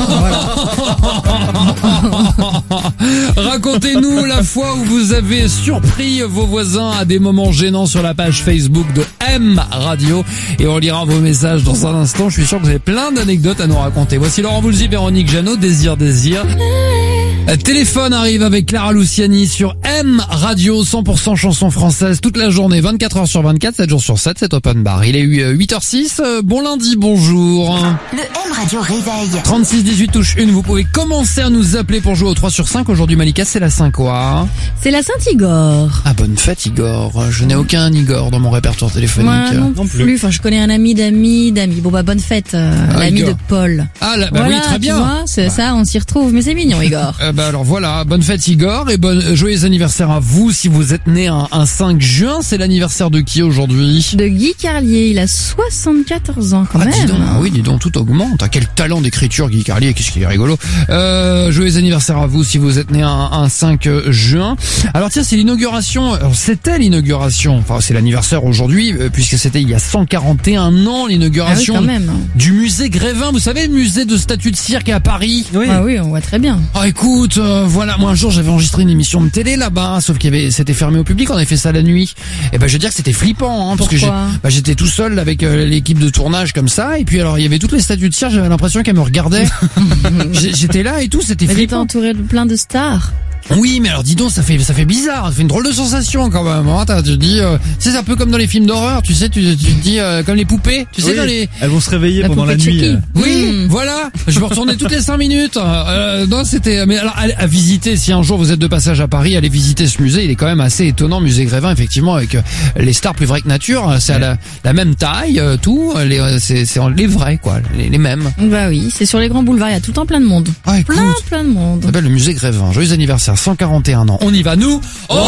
Racontez-nous la fois où vous avez surpris vos voisins à des moments gênants sur la page Facebook de M Radio et on lira vos messages dans un instant. Je suis sûr que vous avez plein d'anecdotes à nous raconter. Voici Laurent Voulzy, Véronique Jeannot, Désir, Désir. Euh, Téléphone arrive avec Clara Luciani sur M Radio, cent pour cent chansons françaises toute la journée, vingt-quatre heures sur vingt-quatre, sept jours sur sept, c'est open bar. Il est huit heures six, euh, bon lundi, bonjour. Le M Radio Réveil. trente-six dix-huit touche une, vous pouvez commencer à nous appeler pour jouer au trois sur cinq. Aujourd'hui Malika, c'est la cinq quoi? C'est la Saint-Igor. Ah bonne fête Igor, je n'ai aucun Igor dans mon répertoire téléphonique. Moi non, Non plus. plus. Enfin, je connais un ami d'amis d'amis. Bon bah bonne fête, euh, Ah, l'ami Igor. de Paul. Ah là, bah voilà, oui très bien. Tu vois, c'est ça, on s'y retrouve. Mais c'est mignon, Igor. Euh, bah alors voilà, bonne fête Igor et bonne euh, joyeux anniversaire à vous si vous êtes né un, un cinq juin. C'est l'anniversaire de qui aujourd'hui? De Guy Carlier, il a soixante-quatorze ans quand Ah, même. dis donc, ah oui, dis donc, tout augmente. Ah, quel talent d'écriture, Guy Carlier, qu'est-ce qu'il est rigolo. Euh, joyeux anniversaire à vous si vous êtes né un, un cinq juin. Alors tiens, c'est l'inauguration, alors c'était l'inauguration, enfin c'est l'anniversaire aujourd'hui, euh, puisque c'était il y a cent quarante et un ans, Ah oui, l'inauguration quand même. du musée Grévin. Vous savez, le musée de statues de cirque à Paris. Oui. Ah oui, on voit très bien. Ah écoute, euh, voilà, moi un jour j'avais enregistré une émission de télé là-bas, sauf qu'il y avait, c'était fermé au public, on avait fait ça la nuit. Et ben je veux dire que c'était flippant, hein, parce que j'ai, Pourquoi bah, j'étais tout seul avec euh, l'équipe de tournage comme ça, et puis alors il y avait toutes les statues de cirque, j'avais l'impression qu'elles me regardaient. J'ai- j'étais là et tout, c'était Mais t'es flippant. entouré de plein de stars. Oui, mais alors dis donc, ça fait ça fait bizarre, ça fait une drôle de sensation quand même. Hein, t'as- tu te dis, euh, tu sais, c'est un peu comme dans les films d'horreur, tu sais, tu, tu te dis euh, comme les poupées, tu sais Oui. dans les. Elles vont se réveiller La pendant la poupée nuit. Chucky. euh. Oui, Mm. voilà. Je me retournais toutes les cinq minutes. Euh, non, c'était. Mais alors, à, à visiter. Si un jour vous êtes de passage à Paris, allez visiter ce musée. Il est quand même assez étonnant, musée Grévin, effectivement, avec euh, les stars plus vraies que nature. C'est à la, la même taille, euh, tout. Les, euh, c'est, c'est les vrais, quoi, les, les mêmes. Bah oui, c'est sur les grands boulevards, il y a tout le temps plein de monde. Ah, écoute, Plein, plein de monde. ça s'appelle le musée Grévin. Joyeux anniversaire, cent quarante et un ans. On y va, nous. On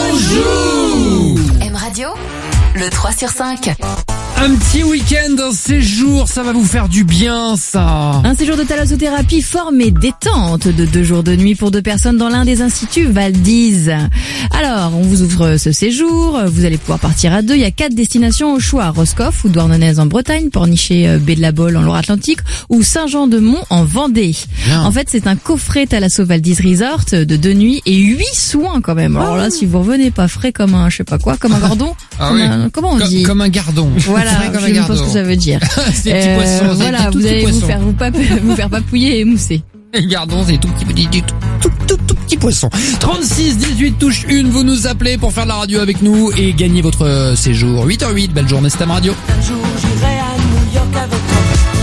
joue. M Radio, le trois sur cinq. Un petit week-end, un séjour, ça va vous faire du bien, ça. Un séjour de thalassothérapie forme et détente de deux jours de nuit pour deux personnes dans l'un des instituts Val-d'Ise. Alors, on vous ouvre ce séjour, vous allez pouvoir partir à deux. Il y a quatre destinations au choix, Roscoff ou Douarnenez en Bretagne, Pornichet, Baie de la Baule en Loire-Atlantique ou Saint-Jean-de-Mont en Vendée. Bien. En fait, c'est un coffret Thalasso Val-d'Ise Resort de deux nuits et huit soins quand même. Alors là, si vous revenez pas frais comme un, je sais pas quoi, comme un gordon, Ah comme oui. un- comment on Co- dit? Comme un gardon. Voilà, Frais comme je un ne sais pas ce gardon. que ça veut dire. C'est des petits Euh, poissons, c'est des voilà, tout vous petits allez vous poissons. faire vous, pas, vous faire papouiller et mousser. Les gardons, c'est tout petit, tout, tout, tout, tout petit poisson. trente-six dix-huit touche une, vous nous appelez pour faire de la radio avec nous et gagner votre euh, séjour. huit heures huit, belle journée, c'est M Radio. Un jour j'irai à New York avec toi.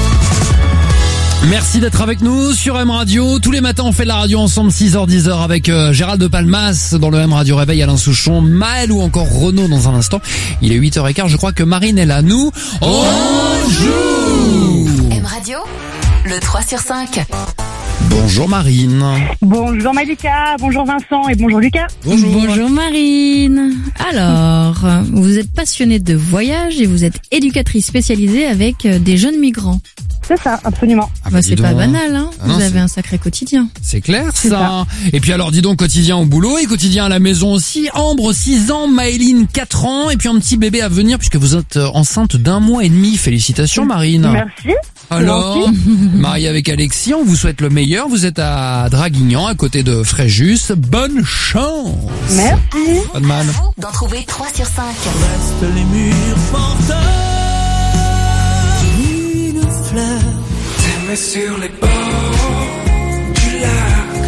Merci d'être avec nous sur M Radio. Tous les matins, on fait de la radio ensemble, six heures dix heures avec euh, Gérald de Palmas dans le M Radio Réveil, Alain Souchon, Maël ou encore Renaud dans un instant. Il est huit heures quinze, je crois que Marine est là. Nous, on joue M Radio, le trois sur cinq. Bonjour Marine. Bonjour Malika, bonjour Vincent et bonjour Lucas. Bonjour. Bonjour Marine. Alors, vous êtes passionnée de voyage et vous êtes éducatrice spécialisée avec des jeunes migrants. C'est ça, absolument. Ah bah, c'est dis pas donc. banal, hein. Ah non, vous avez c'est- un sacré quotidien. C'est clair C'est ça. Et puis alors dis donc, quotidien au boulot et quotidien à la maison aussi. Ambre six ans, Maëline quatre ans et puis un petit bébé à venir puisque vous êtes euh, enceinte d'un mois et demi. Félicitations Marine. Merci. Alors, mariée avec Alexis, on vous souhaite le meilleur. Vous êtes à Draguignan, à côté de Fréjus. Bonne chance. Merci. Pas de mal. Vous d'en trouver trois sur cinq. Reste les murs porteurs. Une fleur. T'aimais sur les bords du lac.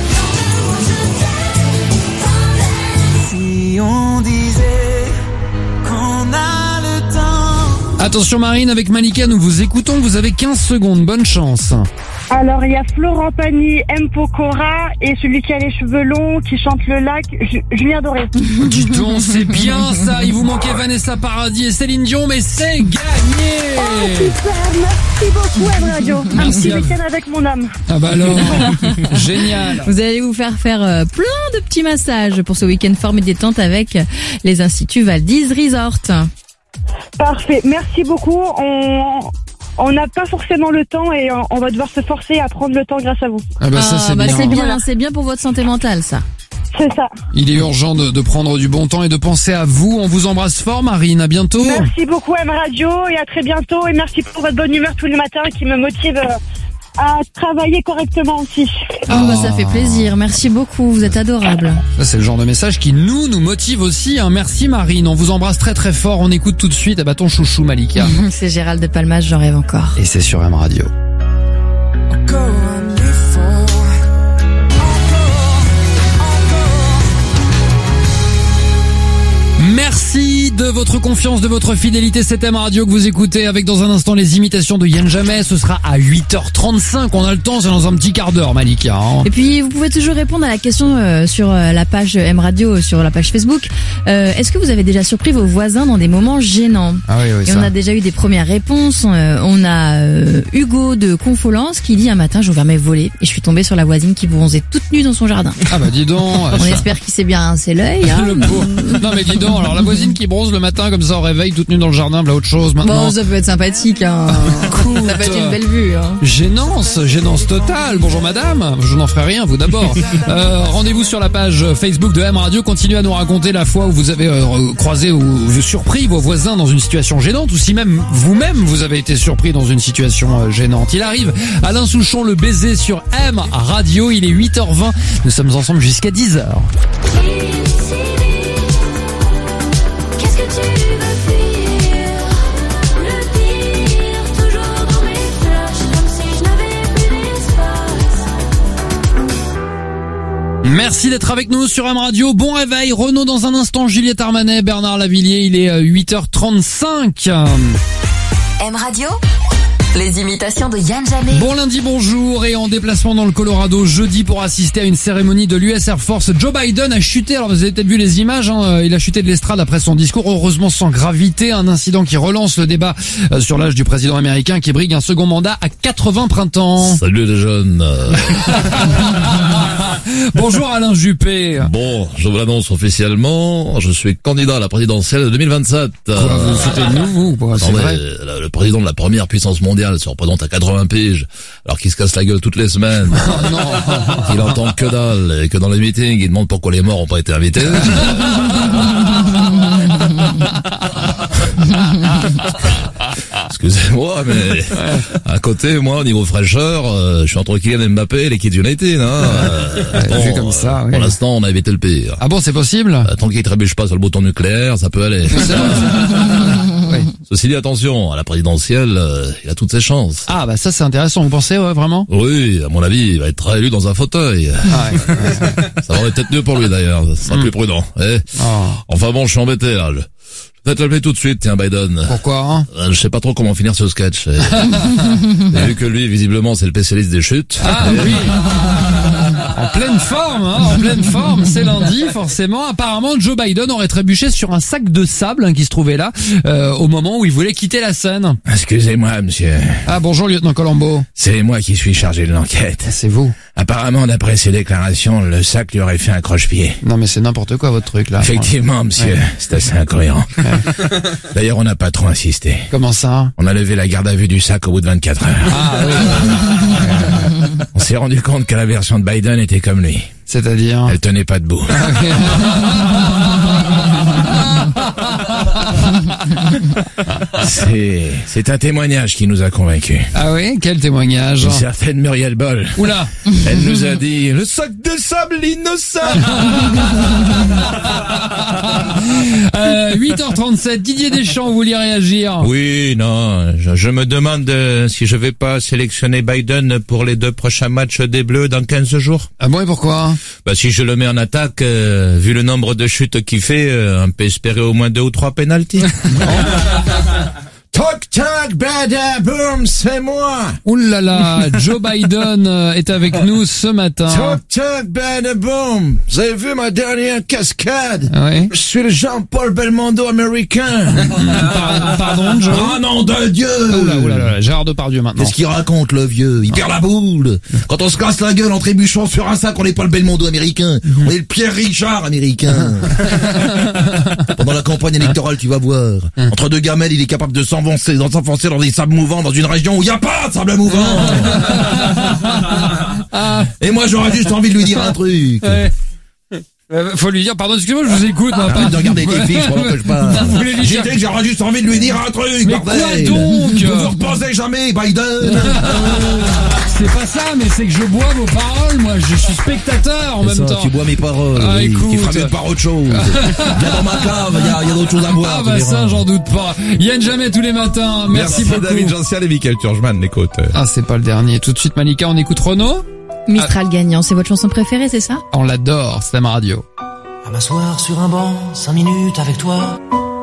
Si on disait qu'on a le temps. Attention Marine, avec Malika, nous vous écoutons. Vous avez quinze secondes. Bonne chance. Alors, il y a Florent Pagny, M. Pokora et celui qui a les cheveux longs, qui chante le lac, Ju- Julien Doré. Dis donc, c'est bien ça. Il vous manquait Vanessa Paradis et Céline Dion, mais c'est gagné. Super, merci beaucoup M Radio. Un Merci petit à vous. week-end avec mon homme. Ah bah alors, génial. Vous allez vous faire faire euh, plein de petits massages pour ce week-end forme et détente avec les instituts Valdis Resort. Parfait, merci beaucoup. On... On n'a pas forcément le temps et on- on va devoir se forcer à prendre le temps grâce à vous. Ah bah ça Ah, c'est bah, bien. c'est bien, c'est bien pour votre santé mentale, ça. C'est ça. Il est urgent de, de prendre du bon temps et de penser à vous. On vous embrasse fort Marine, à bientôt. Merci beaucoup M Radio et à très bientôt et merci pour votre bonne humeur tous les matins qui me motive euh, à travailler correctement aussi. Ah, bah, ça fait plaisir. Merci beaucoup. Vous êtes adorable. Ça c'est le genre de message qui nous, nous motive aussi. Hein. Merci Marine, on vous embrasse très très fort. On écoute tout de suite à bah, ton chouchou Malika. C'est Gérald de Palmas, j'en rêve encore. Et c'est sur M Radio. Go on before. Merci de votre confiance, de votre fidélité. C'est M Radio que vous écoutez avec dans un instant les imitations de Yann Jamais. Ce sera à huit heures trente-cinq. On a le temps, c'est dans un petit quart d'heure Malika. Hein. Et puis, vous pouvez toujours répondre à la question euh, sur euh, la page M Radio, euh, sur la page Facebook. Euh, Est-ce que vous avez déjà surpris vos voisins dans des moments gênants? Ah oui, oui, Et ça. on a déjà eu des premières réponses. Euh, on a euh, Hugo de Confolence qui dit un matin, j'ai ouvert mes volets et je suis tombée sur la voisine qui bronzait toute nue dans son jardin. Ah bah dis donc. On espère qu'il s'est bien rincé l'œil. Hein. Le pauvre. Non mais dis donc, alors la voisine qui bronze le matin comme ça au réveil, toute nue dans le jardin, bah autre chose maintenant. Bon, ça peut être sympathique. Hein. Ça peut être une belle vue. Hein. Gênance, gênance totale. Bonjour madame, je n'en ferai rien, vous d'abord. Euh, rendez-vous sur la page Facebook de M Radio, continuez à nous raconter la fois où vous avez euh, croisé ou vous surpris vos voisins dans une situation gênante ou si même vous-même vous avez été surpris dans une situation euh, gênante. Il arrive, Alain Souchon, le baiser sur M Radio, il est huit heures vingt, nous sommes ensemble jusqu'à dix heures. Qu'est-ce que tu veux fuir? Le pire, toujours dans mes flashs, comme si je n'avais plus d'espace. Merci d'être avec nous sur M Radio. Bon réveil, Renaud dans un instant, Juliette Armanet, Bernard Lavillier, il est euh, huit heures trente-cinq. M Radio, les imitations de Yann Jamais. Bon lundi, bonjour, et en déplacement dans le Colorado jeudi pour assister à une cérémonie de l'U S Air Force. Joe Biden a chuté, alors vous avez peut-être vu les images, hein, il a chuté de l'estrade après son discours, heureusement sans gravité, un incident qui relance le débat euh, sur l'âge du président américain qui brigue un second mandat à quatre-vingts printemps. Salut les jeunes. Bonjour Alain Juppé. Bon, je vous l'annonce officiellement, je suis candidat à la présidentielle de deux mille vingt-sept. Quoi, vous foutez de nous, vous quoi, c'est Attendez, vrai. le, le président de la première puissance mondiale se représente à quatre-vingts piges, alors qu'il se casse la gueule toutes les semaines. Oh non. Il entend que dalle, et que dans les meetings, il demande pourquoi les morts n'ont pas été invités. Excusez-moi, mais à côté, moi, au niveau fraîcheur, euh, je suis entre Kylian Mbappé et les Kids United. Hein. Euh, Ouais, vu comme ça, oui. Pour l'instant, on a évité le pire. Ah bon, c'est possible? Euh, Tant qu'il trébuche pas sur le bouton nucléaire, ça peut aller. Oui. Ceci dit, attention, à la présidentielle, euh, il a toutes ses chances. Ah bah ça c'est intéressant, vous pensez ouais, vraiment? Oui, à mon avis, il va être réélu dans un fauteuil. Ah, ouais, ouais. Ça va être peut-être mieux pour lui d'ailleurs, ça sera Mm. plus prudent. Eh Oh. Enfin bon, je suis embêté là. Je... Je vais te l'appeler tout de suite, tiens Biden. Pourquoi hein? Euh, Je sais pas trop comment finir ce sketch. Et... et vu que lui, visiblement, c'est le spécialiste des chutes. Ah oui. En pleine forme, hein, en pleine forme, c'est lundi, forcément. Apparemment, Joe Biden aurait trébuché sur un sac de sable hein, qui se trouvait là, euh, au moment où il voulait quitter la scène. Excusez-moi, monsieur. Ah bonjour, lieutenant Colombo. C'est moi qui suis chargé de l'enquête. C'est vous. Apparemment, d'après ses déclarations, le sac lui aurait fait un croche-pied. Non mais c'est n'importe quoi votre truc là. Effectivement, monsieur, Ouais. c'est assez incohérent. Ouais. D'ailleurs, on n'a pas trop insisté. Comment ça? On a levé la garde à vue du sac au bout de vingt-quatre heures. Ah oui. On s'est rendu compte que la version de Biden était comme lui. C'est-à-dire? Elle tenait pas debout. C'est, c'est un témoignage qui nous a convaincus. Ah oui? Quel témoignage? Une certaine Muriel Boll. Oula. Elle nous a dit, le sac de sable innocent. euh, huit heures trente-sept, Didier Deschamps, vous vouliez réagir? Oui, non, je, je me demande euh, si je vais pas sélectionner Biden pour les deux prochains matchs des Bleus dans quinze jours. Ah bon et pourquoi? Bah si je le mets en attaque, euh, vu le nombre de chutes qu'il fait, euh, on peut espérer au moins deux ou trois pénaltys. Toc toc bada boom, c'est moi. Ouh là là, Joe Biden euh, est avec nous ce matin. Toc toc bada boom. Vous avez vu ma dernière cascade? Oui. Je suis le Jean-Paul Belmondo américain. Par- Pardon, Joe. Ah non de Dieu. Oula, oula, oula, Gérard Depardieu maintenant. Qu'est-ce qu'il raconte, le vieux? Il perd la boule. Quand on se casse la gueule en trébuchant sur un sac, on n'est pas le Belmondo américain. On est le Pierre Richard américain. Pendant la campagne électorale, tu vas voir. Entre deux gamelles, il est capable de s'enfoncer, de s'enfoncer dans des sables mouvants dans une région où il n'y a pas de sable mouvant. Ah, Et moi, j'aurais juste envie de lui dire un truc. ouais. Euh, faut lui dire, pardon, excusez-moi, je vous écoute. Non, Arrête de regarder tes fiches, je m'en empêche pas. Vous voulez lui J'ai dire- dit que j'aurais juste envie de lui dire un truc, Mais bordel. quoi donc? Vous vous reposez jamais, Biden. C'est pas ça, mais c'est que je bois vos paroles, moi, je suis spectateur en même Ça, temps. tu bois mes paroles. Ah, oui. écoute. Tu feras mieux par autre chose. Viens dans ma cave, il y a, il y a d'autres choses à boire. Ah tu bah verras. ça, j'en doute pas. Yann Jamais tous les matins, merci, beaucoup. David Jean-Ciel et Michael Turgeman, les côtes. Ah, c'est pas le dernier. Tout de suite, Malika, on écoute Renaud. Mistral gagnant, c'est votre chanson préférée, c'est ça? On l'adore, c'est ma radio. À m'asseoir sur un banc, cinq minutes avec toi.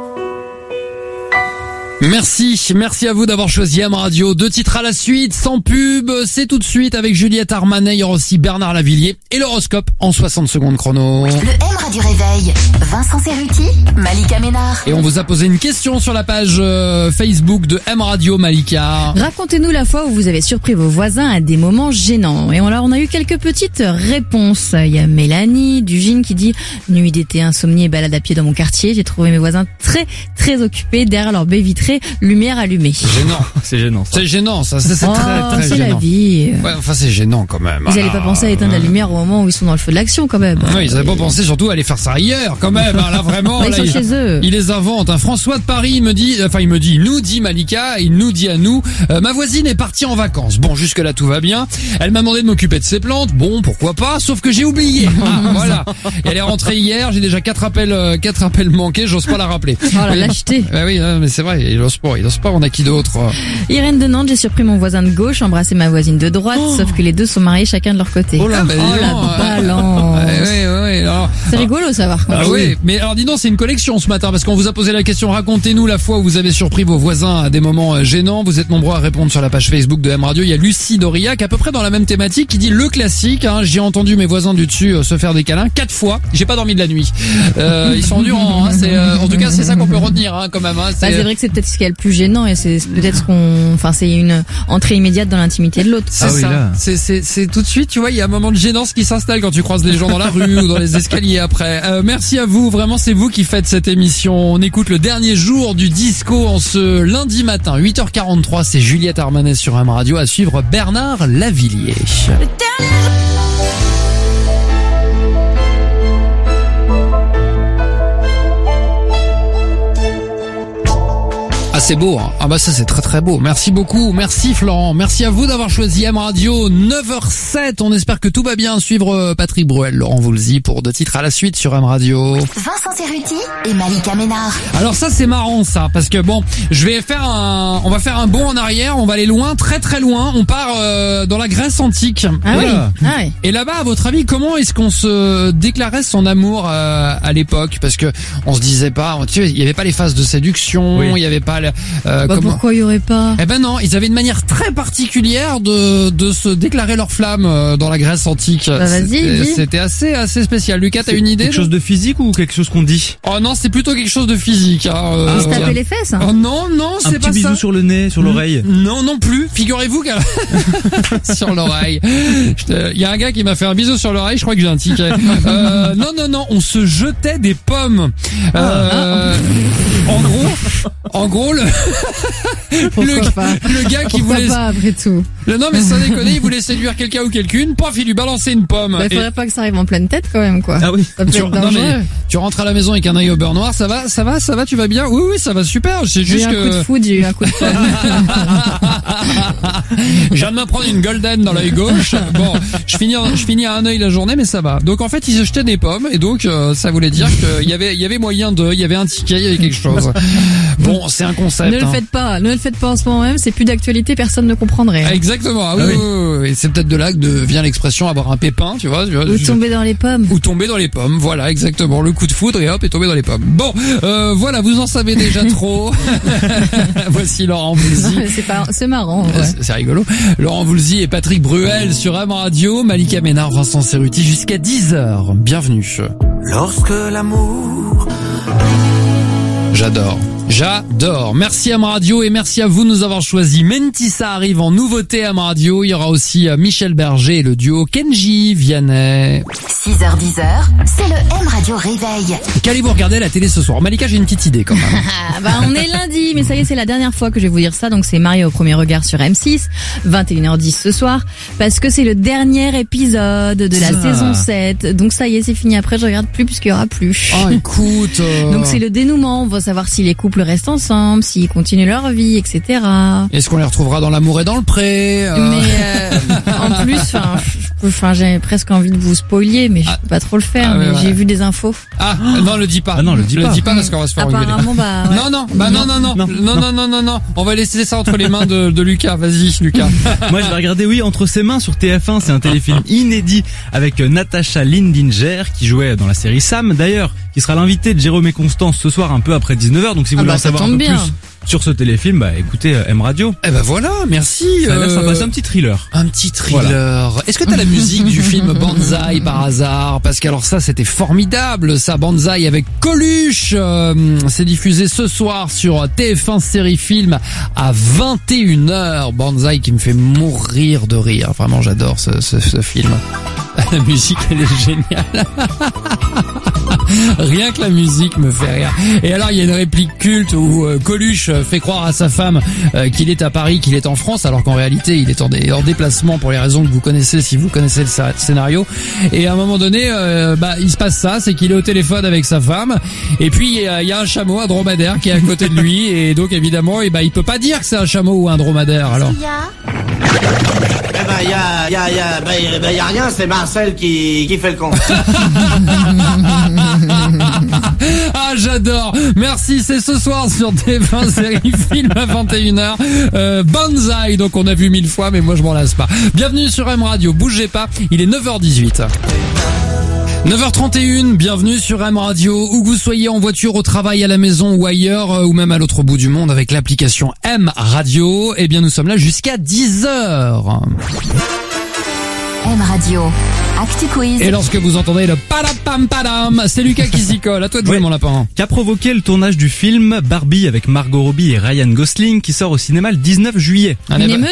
Merci, merci à vous d'avoir choisi M Radio. Deux titres à la suite, sans pub, c'est tout de suite avec Juliette Armanet, il y aura aussi Bernard Lavillier et l'horoscope en soixante secondes chrono. Le M Radio Réveil. Vincent Cerruti, Malika Ménard. Et on vous a posé une question sur la page euh, Facebook de M Radio, Malika. Racontez-nous la fois où vous avez surpris vos voisins à des moments gênants. Et on, là, on a eu quelques petites réponses. Il y a Mélanie, Dugine qui dit « Nuit d'été, insomnie et balade à pied dans mon quartier. J'ai trouvé mes voisins très, très occupés derrière leur baie vitrée, lumière allumée. » Gênant. C'est gênant, ça. C'est gênant, ça, c'est c'est Oh, très très c'est la gênant. vie. Ouais, enfin c'est gênant quand même. Vous n'allez Ah, pas penser à éteindre la lumière au moment où ils sont dans le feu de l'action quand même. Oui, ils n'avaient pas pensé surtout à aller faire ça ailleurs quand même. Hein, là vraiment, Bah, ils là, sont il- chez eux. Il les invente. Hein. François de Paris il me dit, enfin il me dit, il nous dit Malika, il nous dit à nous, euh, ma voisine est partie en vacances. Bon, jusque là tout va bien. Elle m'a demandé de m'occuper de ses plantes. Bon, pourquoi pas. Sauf que j'ai oublié. Ah, voilà. Et elle est rentrée hier. J'ai déjà quatre appels, euh, quatre appels manqués. J'ose pas la rappeler. Oh la lâcheté. Bah oui, euh, mais c'est vrai. Il ose pas. Il ose pas. On a qui d'autre? Irène de Nantes, j'ai surpris mon voisin de gauche embrasser ma voisine de droite, sauf que les deux sont mariés chacun de leur côté. Oh là, bah, dis oh la donc, euh, balance. Ouais, ouais, ouais. Alors, C'est rigolo ça par contre. Ah oui, mais alors dis donc, c'est une collection ce matin parce qu'on vous a posé la question, racontez-nous la fois où vous avez surpris vos voisins à des moments euh, gênants. Vous êtes nombreux à répondre sur la page Facebook de M Radio. Il y a Lucie Doriac à peu près dans la même thématique qui dit le classique, hein, j'ai entendu mes voisins du dessus euh, se faire des câlins quatre fois, j'ai pas dormi de la nuit. Euh, ils sont endurants, hein, c'est, euh, en tout cas c'est ça qu'on peut retenir hein, quand même. Hein, Bah, c'est vrai que c'est peut-être ce qui est le plus gênant et c'est peut-être ce qu'on, enfin c'est une entrée immédiate dans l'intimité de l'autre. C'est ça. C'est, c'est, c'est tout de suite, tu vois, il y a un moment de gênance qui s'installe quand tu croises les gens dans la rue ou dans les escaliers après. Euh, merci à vous, vraiment c'est vous qui faites cette émission. On écoute le dernier jour du disco en ce lundi matin, huit heures quarante-trois, c'est Juliette Armanet sur M Radio, à suivre Bernard Lavillier. À c'est beau, hein. Ah bah ça c'est très très beau. Merci beaucoup, merci Florent, merci à vous d'avoir choisi M Radio. neuf heures sept, on espère que tout va bien. Suivre Patrick Bruel, Laurent Voulzy pour deux titres à la suite sur M Radio. Vincent Cerruti et Malika Ménard. Alors ça c'est marrant ça, parce que bon, je vais faire un, on va faire un bond en arrière, on va aller loin, très très loin. On part euh, dans la Grèce antique. Ah et, oui. Ah oui. Et là-bas, à votre avis, comment est-ce qu'on se déclarait son amour euh, à l'époque? Parce que on se disait pas, tu sais, il y avait pas les phases de séduction, il Oui. y avait pas le, euh, Bah, comment... pourquoi il y aurait pas? Eh ben non, ils avaient une manière très particulière de de se déclarer leur flamme euh, dans la Grèce antique. Bah, vas-y, C'était- dis. C'était assez assez spécial. Lucas, t'as une idée? Quelque chose de physique ou quelque chose qu'on dit? Oh non, c'est plutôt quelque chose de physique. Hein, euh, Il se tapait les fesses, hein. Oh non, non, Un c'est petit pas bisou ça. sur le nez, sur l'oreille? Non, non plus. Figurez-vous qu'à sur l'oreille. Je te- Il y a un gars qui m'a fait un bisou sur l'oreille. Je crois que j'ai un ticket. Euh, non, non, non. On se jetait des pommes. Euh, en gros, en gros, le le, pas le gars qui Pourquoi voulait. pas, après tout? Le- non, mais sans déconner, il voulait séduire quelqu'un ou quelqu'une. Paf, il lui balançait une pomme. Bah, il Et- faudrait pas que ça arrive en pleine tête quand même, quoi. Ah oui. Ça peut tu, être non, dangereux. mais tu rentres à la maison avec un œil au beurre noir, ça va, ça va, ça va, tu vas bien? Oui, oui, ça va super. C'est J'ai eu juste un coup que de foudre, j'ai eu un coup de pomme. je viens de me prendre une golden dans l'œil gauche. Bon, je finis, je finis à un œil la journée, mais ça va. Donc en fait, ils se jetaient des pommes et donc euh, ça voulait dire qu'il y avait, il y avait moyen de, il y avait un ticket, il y avait quelque chose. Bon, c'est un concept. Ne le hein. faites pas, ne le faites pas en ce moment même, c'est plus d'actualité, personne ne comprendrait. hein. Exactement. Ah oui, Ah oui. oui, oui, oui. C'est peut-être de là que de- vient l'expression avoir un pépin, tu vois. tu vois, Ou je- tomber dans les pommes. Ou tomber dans les pommes, voilà, exactement. Le coup de foudre et hop, et tomber dans les pommes. Bon, euh, voilà, vous en savez déjà trop. Voici Laurent Voulzy. C'est pas, c'est marrant. Euh, Ouais. C'est c'est rigolo. Laurent Voulzy et Patrick Bruel sur M Radio, Malika Ménard, Vincent Cerruti jusqu'à dix heures. Bienvenue. Lorsque l'amour J'adore. J'adore. Merci M Radio et merci à vous de nous avoir choisi. Mentissa arrive en nouveauté M Radio. Il y aura aussi euh, Michel Berger et le duo Kenji Vianney. six heures dix, c'est le M Radio Réveil. Qu'allez-vous regarder à la télé ce soir? Malika, j'ai une petite idée quand même. Ah, bah, on est lundi, mais ça y est, c'est la dernière fois que je vais vous dire ça. Donc, c'est Marie au premier regard sur M six, vingt et une heures dix ce soir, parce que c'est le dernier épisode de la Ça. saison sept. Donc, ça y est, c'est fini. Après, je regarde plus puisqu'il y aura plus. Oh, écoute. euh, Donc, c'est le dénouement. On va savoir si les couples restent ensemble, s'ils continuent leur vie, et cetera. Est-ce qu'on les retrouvera dans l'amour et dans le pré? euh, Mais euh, en plus, enfin, je peux- enfin, j'ai presque envie de vous spoiler, mais je peux pas trop le faire. Ah, ouais, mais ouais. j'ai vu des infos. Ah, non, le dis pas. Ah non, le dis pas. Le dis pas parce qu'on va se faire engueuler. Apparemment, bah, ouais. Non, non, bah non, non, non, non, Non, non, non, non, non, on va laisser ça entre les mains de, de Lucas. Vas-y, Lucas. Moi, je vais regarder, oui, Entre ses mains sur T F un. C'est un téléfilm inédit avec euh, Natasha Lindinger qui jouait dans la série Sam, d'ailleurs, qui sera l'invité de Jérôme et Constance ce soir un peu après dix-neuf heures. Donc, si vous Ah voulez bah, en ça savoir un tombe peu bien. plus sur ce téléfilm, bah écoutez euh, M Radio. Eh ben voilà, merci. Ça a l'air euh, sympa, c'est un petit thriller. Un petit thriller. Est-ce que t'as la musique du film Banzai par hasard? Parce qu'alors ça, c'était formidable, ça, Banzai avec Coluche. Euh, c'est diffusé ce soir sur T F un Série Film à vingt et une heures. Banzai qui me fait mourir de rire. Vraiment, j'adore ce, ce, ce film. La musique, elle est géniale. Rien que la musique me fait rire. Et alors, il y a une réplique culte où euh, Coluche euh, fait croire à sa femme euh, qu'il est à Paris, qu'il est en France, alors qu'en réalité, il est en, dé- en déplacement pour les raisons que vous connaissez si vous connaissez le sa- scénario. Et à un moment donné, euh, bah, il se passe ça, c'est qu'il est au téléphone avec sa femme. Et puis, il y, a- il y a un chameau, un dromadaire qui est à côté de lui. Et donc, évidemment, et bah, il peut pas dire que c'est un chameau ou un dromadaire. Alors. Eh ben, y a, y a, y a, ben, y- ben, y a rien, c'est Marcel qui, qui fait le con. Ah, j'adore. Merci, c'est ce soir sur T F un Série Film à vingt et une heures. Euh, Banzai, donc on a vu mille fois, mais moi je m'en lasse pas. Bienvenue sur M Radio, bougez pas, il est neuf heures dix-huit. neuf heures trente et une, bienvenue sur M Radio, où que vous soyez en voiture, au travail, à la maison ou ailleurs, euh, ou même à l'autre bout du monde avec l'application M Radio. Eh bien, nous sommes là jusqu'à dix heures. M Radio, Actu Quiz. Et lorsque vous entendez le padapam padam, c'est Lucas qui s'y colle. À toi de jouer, Ouais. mon lapin. Qu'a provoqué le tournage du film Barbie avec Margot Robbie et Ryan Gosling qui sort au cinéma le dix-neuf juillet. Un Une éve- émeute?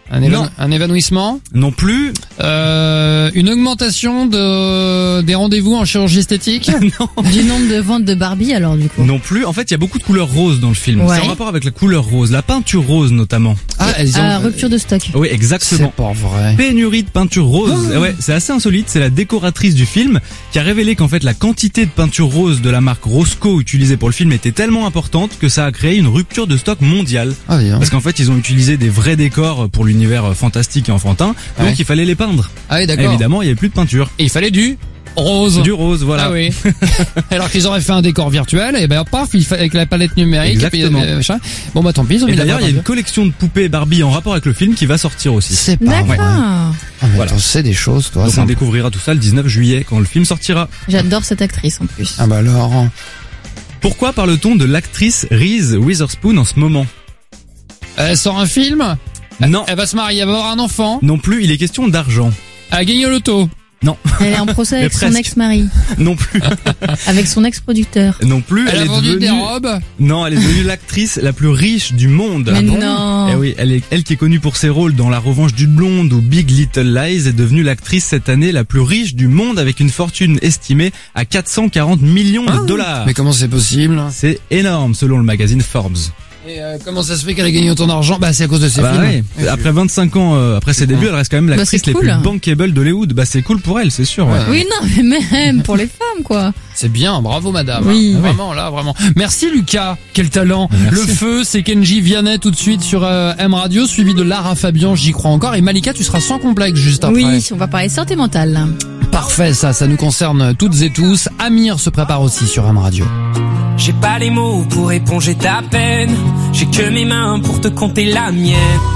Un, évan- Non. un évanouissement. Non plus. Euh, une augmentation de des rendez-vous en chirurgie esthétique. Du nombre de ventes de Barbie alors du coup. Non plus. En fait, il y a beaucoup de couleurs roses dans le film. Ouais. C'est en rapport avec la couleur rose, la peinture rose notamment. Ah, elles ont. Ah, rupture de stock. Oui, exactement. C'est pas vrai. Pénurie de peinture rose. Eh ouais, c'est assez insolite. C'est la décoratrice du film qui a révélé qu'en fait la quantité de peinture rose de la marque Roscoe utilisée pour le film était tellement importante que ça a créé une rupture de stock mondiale. Ah, bien. Parce qu'en fait, ils ont utilisé des vrais décors pour l'univers fantastique et enfantin, donc Ouais. il fallait les peindre. Ah oui, Et d'accord. évidemment, il y avait plus de peinture. Et il fallait du rose. Du rose, voilà. Ah oui. Alors qu'ils auraient fait un décor virtuel, et ben paf, il fa- avec la palette numérique. Exactement. Et puis, euh, machin. Bon bah tant pis, ils ont Et mis la d'ailleurs, il y a peinture. une collection de poupées Barbie en rapport avec le film qui va sortir aussi. C'est pas vrai. D'accord. Ah, mais Voilà. attends, c'est des choses, toi. Donc ça. on découvrira tout ça le dix-neuf juillet quand le film sortira. J'adore cette actrice en plus. Ah bah alors. Pourquoi parle-t-on de l'actrice Reese Witherspoon en ce moment? Elle sort un film. Non. Elle va se marier, elle va avoir un enfant. Non plus, il est question d'argent. Elle a gagné au loto. Non. Elle est en procès avec Mais son presque. ex-mari, Non plus. avec son ex-producteur. Non plus. Elle, a est vendu devenue... des robes. Non, elle est devenue l'actrice la plus riche du monde. Mais non. Eh oui, elle est, elle qui est connue pour ses rôles dans La Revanche d'une blonde ou Big Little Lies est devenue l'actrice cette année la plus riche du monde avec une fortune estimée à quatre cent quarante millions de dollars. Mais comment c'est possible? C'est énorme selon le magazine Forbes. Et euh, comment ça se fait qu'elle a gagné autant d'argent? Bah c'est à cause de ses Ah bah films. ouais. Après vingt-cinq ans, euh, après ses débuts, elle reste quand même Bah, l'actrice c'est les cool. plus bankable d'Hollywood. Bah c'est cool pour elle, c'est sûr. Ouais. Ouais. Oui, non, mais même pour les femmes, quoi. C'est bien, bravo madame. Oui. Hein. Vraiment là, vraiment. Merci Lucas, quel talent. Merci. Le feu, c'est Kenji Vianney tout de suite sur euh, M Radio, suivi de Lara Fabian, j'y crois encore. Et Malika, tu seras sans complexe juste après. Oui, on va parler santé mentale. Parfait, ça, ça nous concerne toutes et tous. Amir se prépare aussi sur M Radio. J'ai pas les mots pour éponger ta peine. J'ai que mes mains pour te compter la mienne.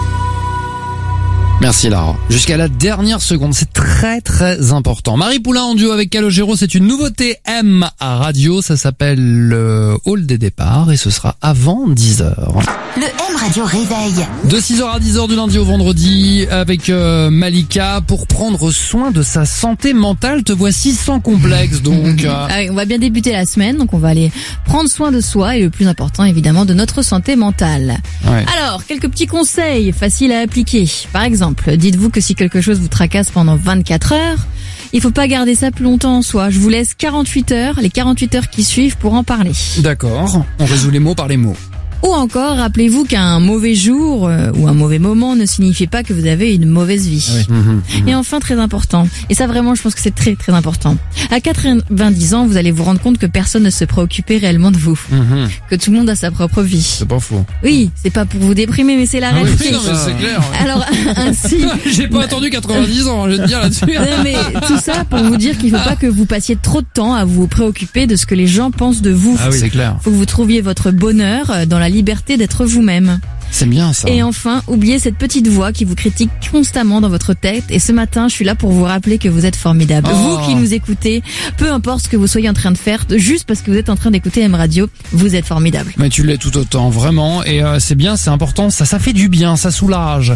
Merci Lara. Jusqu'à la dernière seconde, c'est très très important. Marie Poulain en duo avec Calogero, c'est une nouveauté M à radio, ça s'appelle le Hall des départs et ce sera avant dix heures. Le M Radio Réveil. De six heures à dix heures du lundi au vendredi avec euh, Malika pour prendre soin de sa santé mentale. Te voici sans complexe donc. euh, Ah oui, on va bien débuter la semaine, donc on va aller prendre soin de soi et le plus important évidemment de notre santé mentale. ouais. Alors, quelques petits conseils faciles à appliquer. Par exemple, dites-vous que si quelque chose vous tracasse pendant vingt-quatre heures, il faut pas garder ça plus longtemps en soi. Je vous laisse quarante-huit heures, les quarante-huit heures qui suivent pour en parler. D'accord, on résout les mots par les mots. Ou encore, rappelez-vous qu'un mauvais jour euh, ou un mauvais moment ne signifie pas que vous avez une mauvaise vie. Mhm, mhm. Et enfin, très important, et ça vraiment je pense que c'est très très important, à quatre-vingt-dix ans, vous allez vous rendre compte que personne ne se préoccupait réellement de vous, Mhm. que tout le monde a sa propre vie. C'est pas faux. Oui, c'est pas pour vous déprimer, mais c'est la Ah oui, réalité. non, mais c'est clair. ouais. Alors ainsi, J'ai pas attendu quatre-vingt-dix ans, je vais te dire là-dessus. non, mais tout ça pour vous dire qu'il faut pas que vous passiez trop de temps à vous préoccuper de ce que les gens pensent de vous. Ah oui, c'est clair. Faut que vous trouviez votre bonheur euh, dans la liberté d'être vous-même. C'est bien ça. Et enfin, oubliez cette petite voix qui vous critique constamment dans votre tête. Et ce matin, je suis là pour vous rappeler que vous êtes formidable. Oh. Vous qui nous écoutez, peu importe ce que vous soyez en train de faire, juste parce que vous êtes en train d'écouter M Radio, vous êtes formidable. Mais tu l'es tout autant, vraiment, et euh, c'est bien, c'est important, ça, ça fait du bien, ça soulage.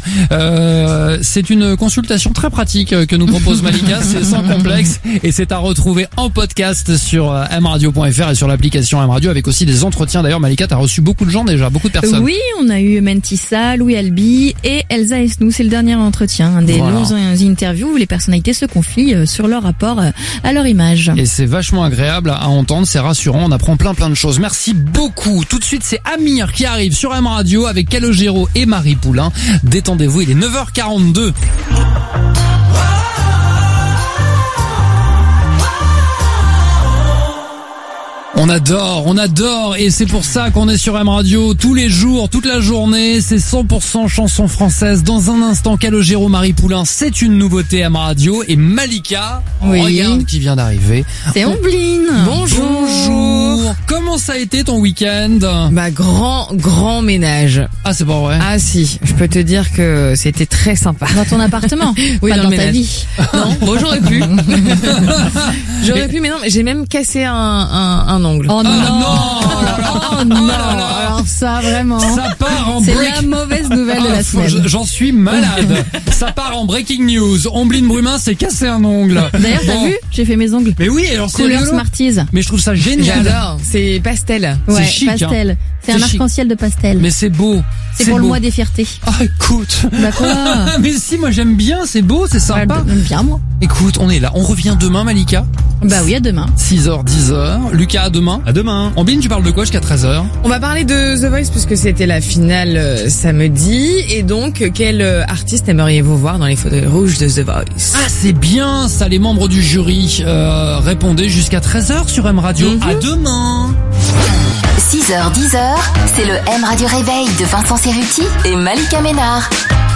Euh, c'est une consultation très pratique euh, que nous propose Malika, c'est sans complexe, et c'est à retrouver en podcast sur euh, m radio point f r et sur l'application M Radio, avec aussi des entretiens. D'ailleurs, Malika, t'as reçu beaucoup de gens déjà, beaucoup de personnes. Oui, on a eu Mentissa, Louis Albi et Elsa Esnou. C'est le dernier entretien, un des Voilà. longs interviews où les personnalités se confient euh, sur leur rapport euh, à leur image. Et c'est vachement agréable à entendre, c'est rassurant, on apprend plein plein de choses. Merci beaucoup. Tout de suite, c'est Amir qui arrive sur M Radio avec Calogero et Marie Poulain. Détendez-vous, il est neuf heures quarante-deux. On adore, on adore, et c'est pour ça qu'on est sur M Radio tous les jours, toute la journée. C'est cent pour cent chansons françaises. Dans un instant, Calogero, Marie Poulain, c'est une nouveauté M Radio. Et Malika, Oui. regarde qui vient d'arriver. C'est Ombline. Bonjour. Comment ça a été ton week-end? Bah grand grand ménage. Ah c'est pas vrai. Ah si, je peux te dire que c'était très sympa. Dans ton appartement, Oui, pas dans dans le ta ménage. vie. Non, bon j'aurais pu. J'aurais pu, mais non, mais j'ai même cassé un un, un ongle. Oh non, Ah, oh non, alors ça vraiment. Ça part en C'est break. la mauvaise nouvelle de Ah, la faut- semaine. J'en suis malade. Ça part en breaking news. Ombline Brumin s'est cassé un ongle. D'ailleurs, t'as Bon. vu? J'ai fait mes ongles. Mais oui, alors c'est Couleur rigolo. Smarties. Mais je trouve ça génial. J'adore. C'est les pastels. Ouais, chic, hein. pastel. C'est un C'est chic. arc-en-ciel de pastel. Mais c'est beau. C'est pour beau. le mois des fiertés. Ah, écoute. Bah quoi? Mais si, moi j'aime bien, c'est beau, c'est sympa. J'aime bien, moi. Écoute, on est là. On revient demain, Malika. Bah oui, à demain. six heures, dix heures. Lucas, à demain. À demain. Ambine, tu parles de quoi jusqu'à treize heures? On va parler de The Voice puisque c'était la finale euh, samedi. Et donc, quel euh, artiste aimeriez-vous voir dans les fauteuils rouges de The Voice? Ah, c'est bien ça, les membres du jury. Euh, répondez jusqu'à treize heures sur M Radio. Mhm. À demain. six heures, dix heures, c'est le M Radio Réveil de Vincent Cerruti et Malika Ménard.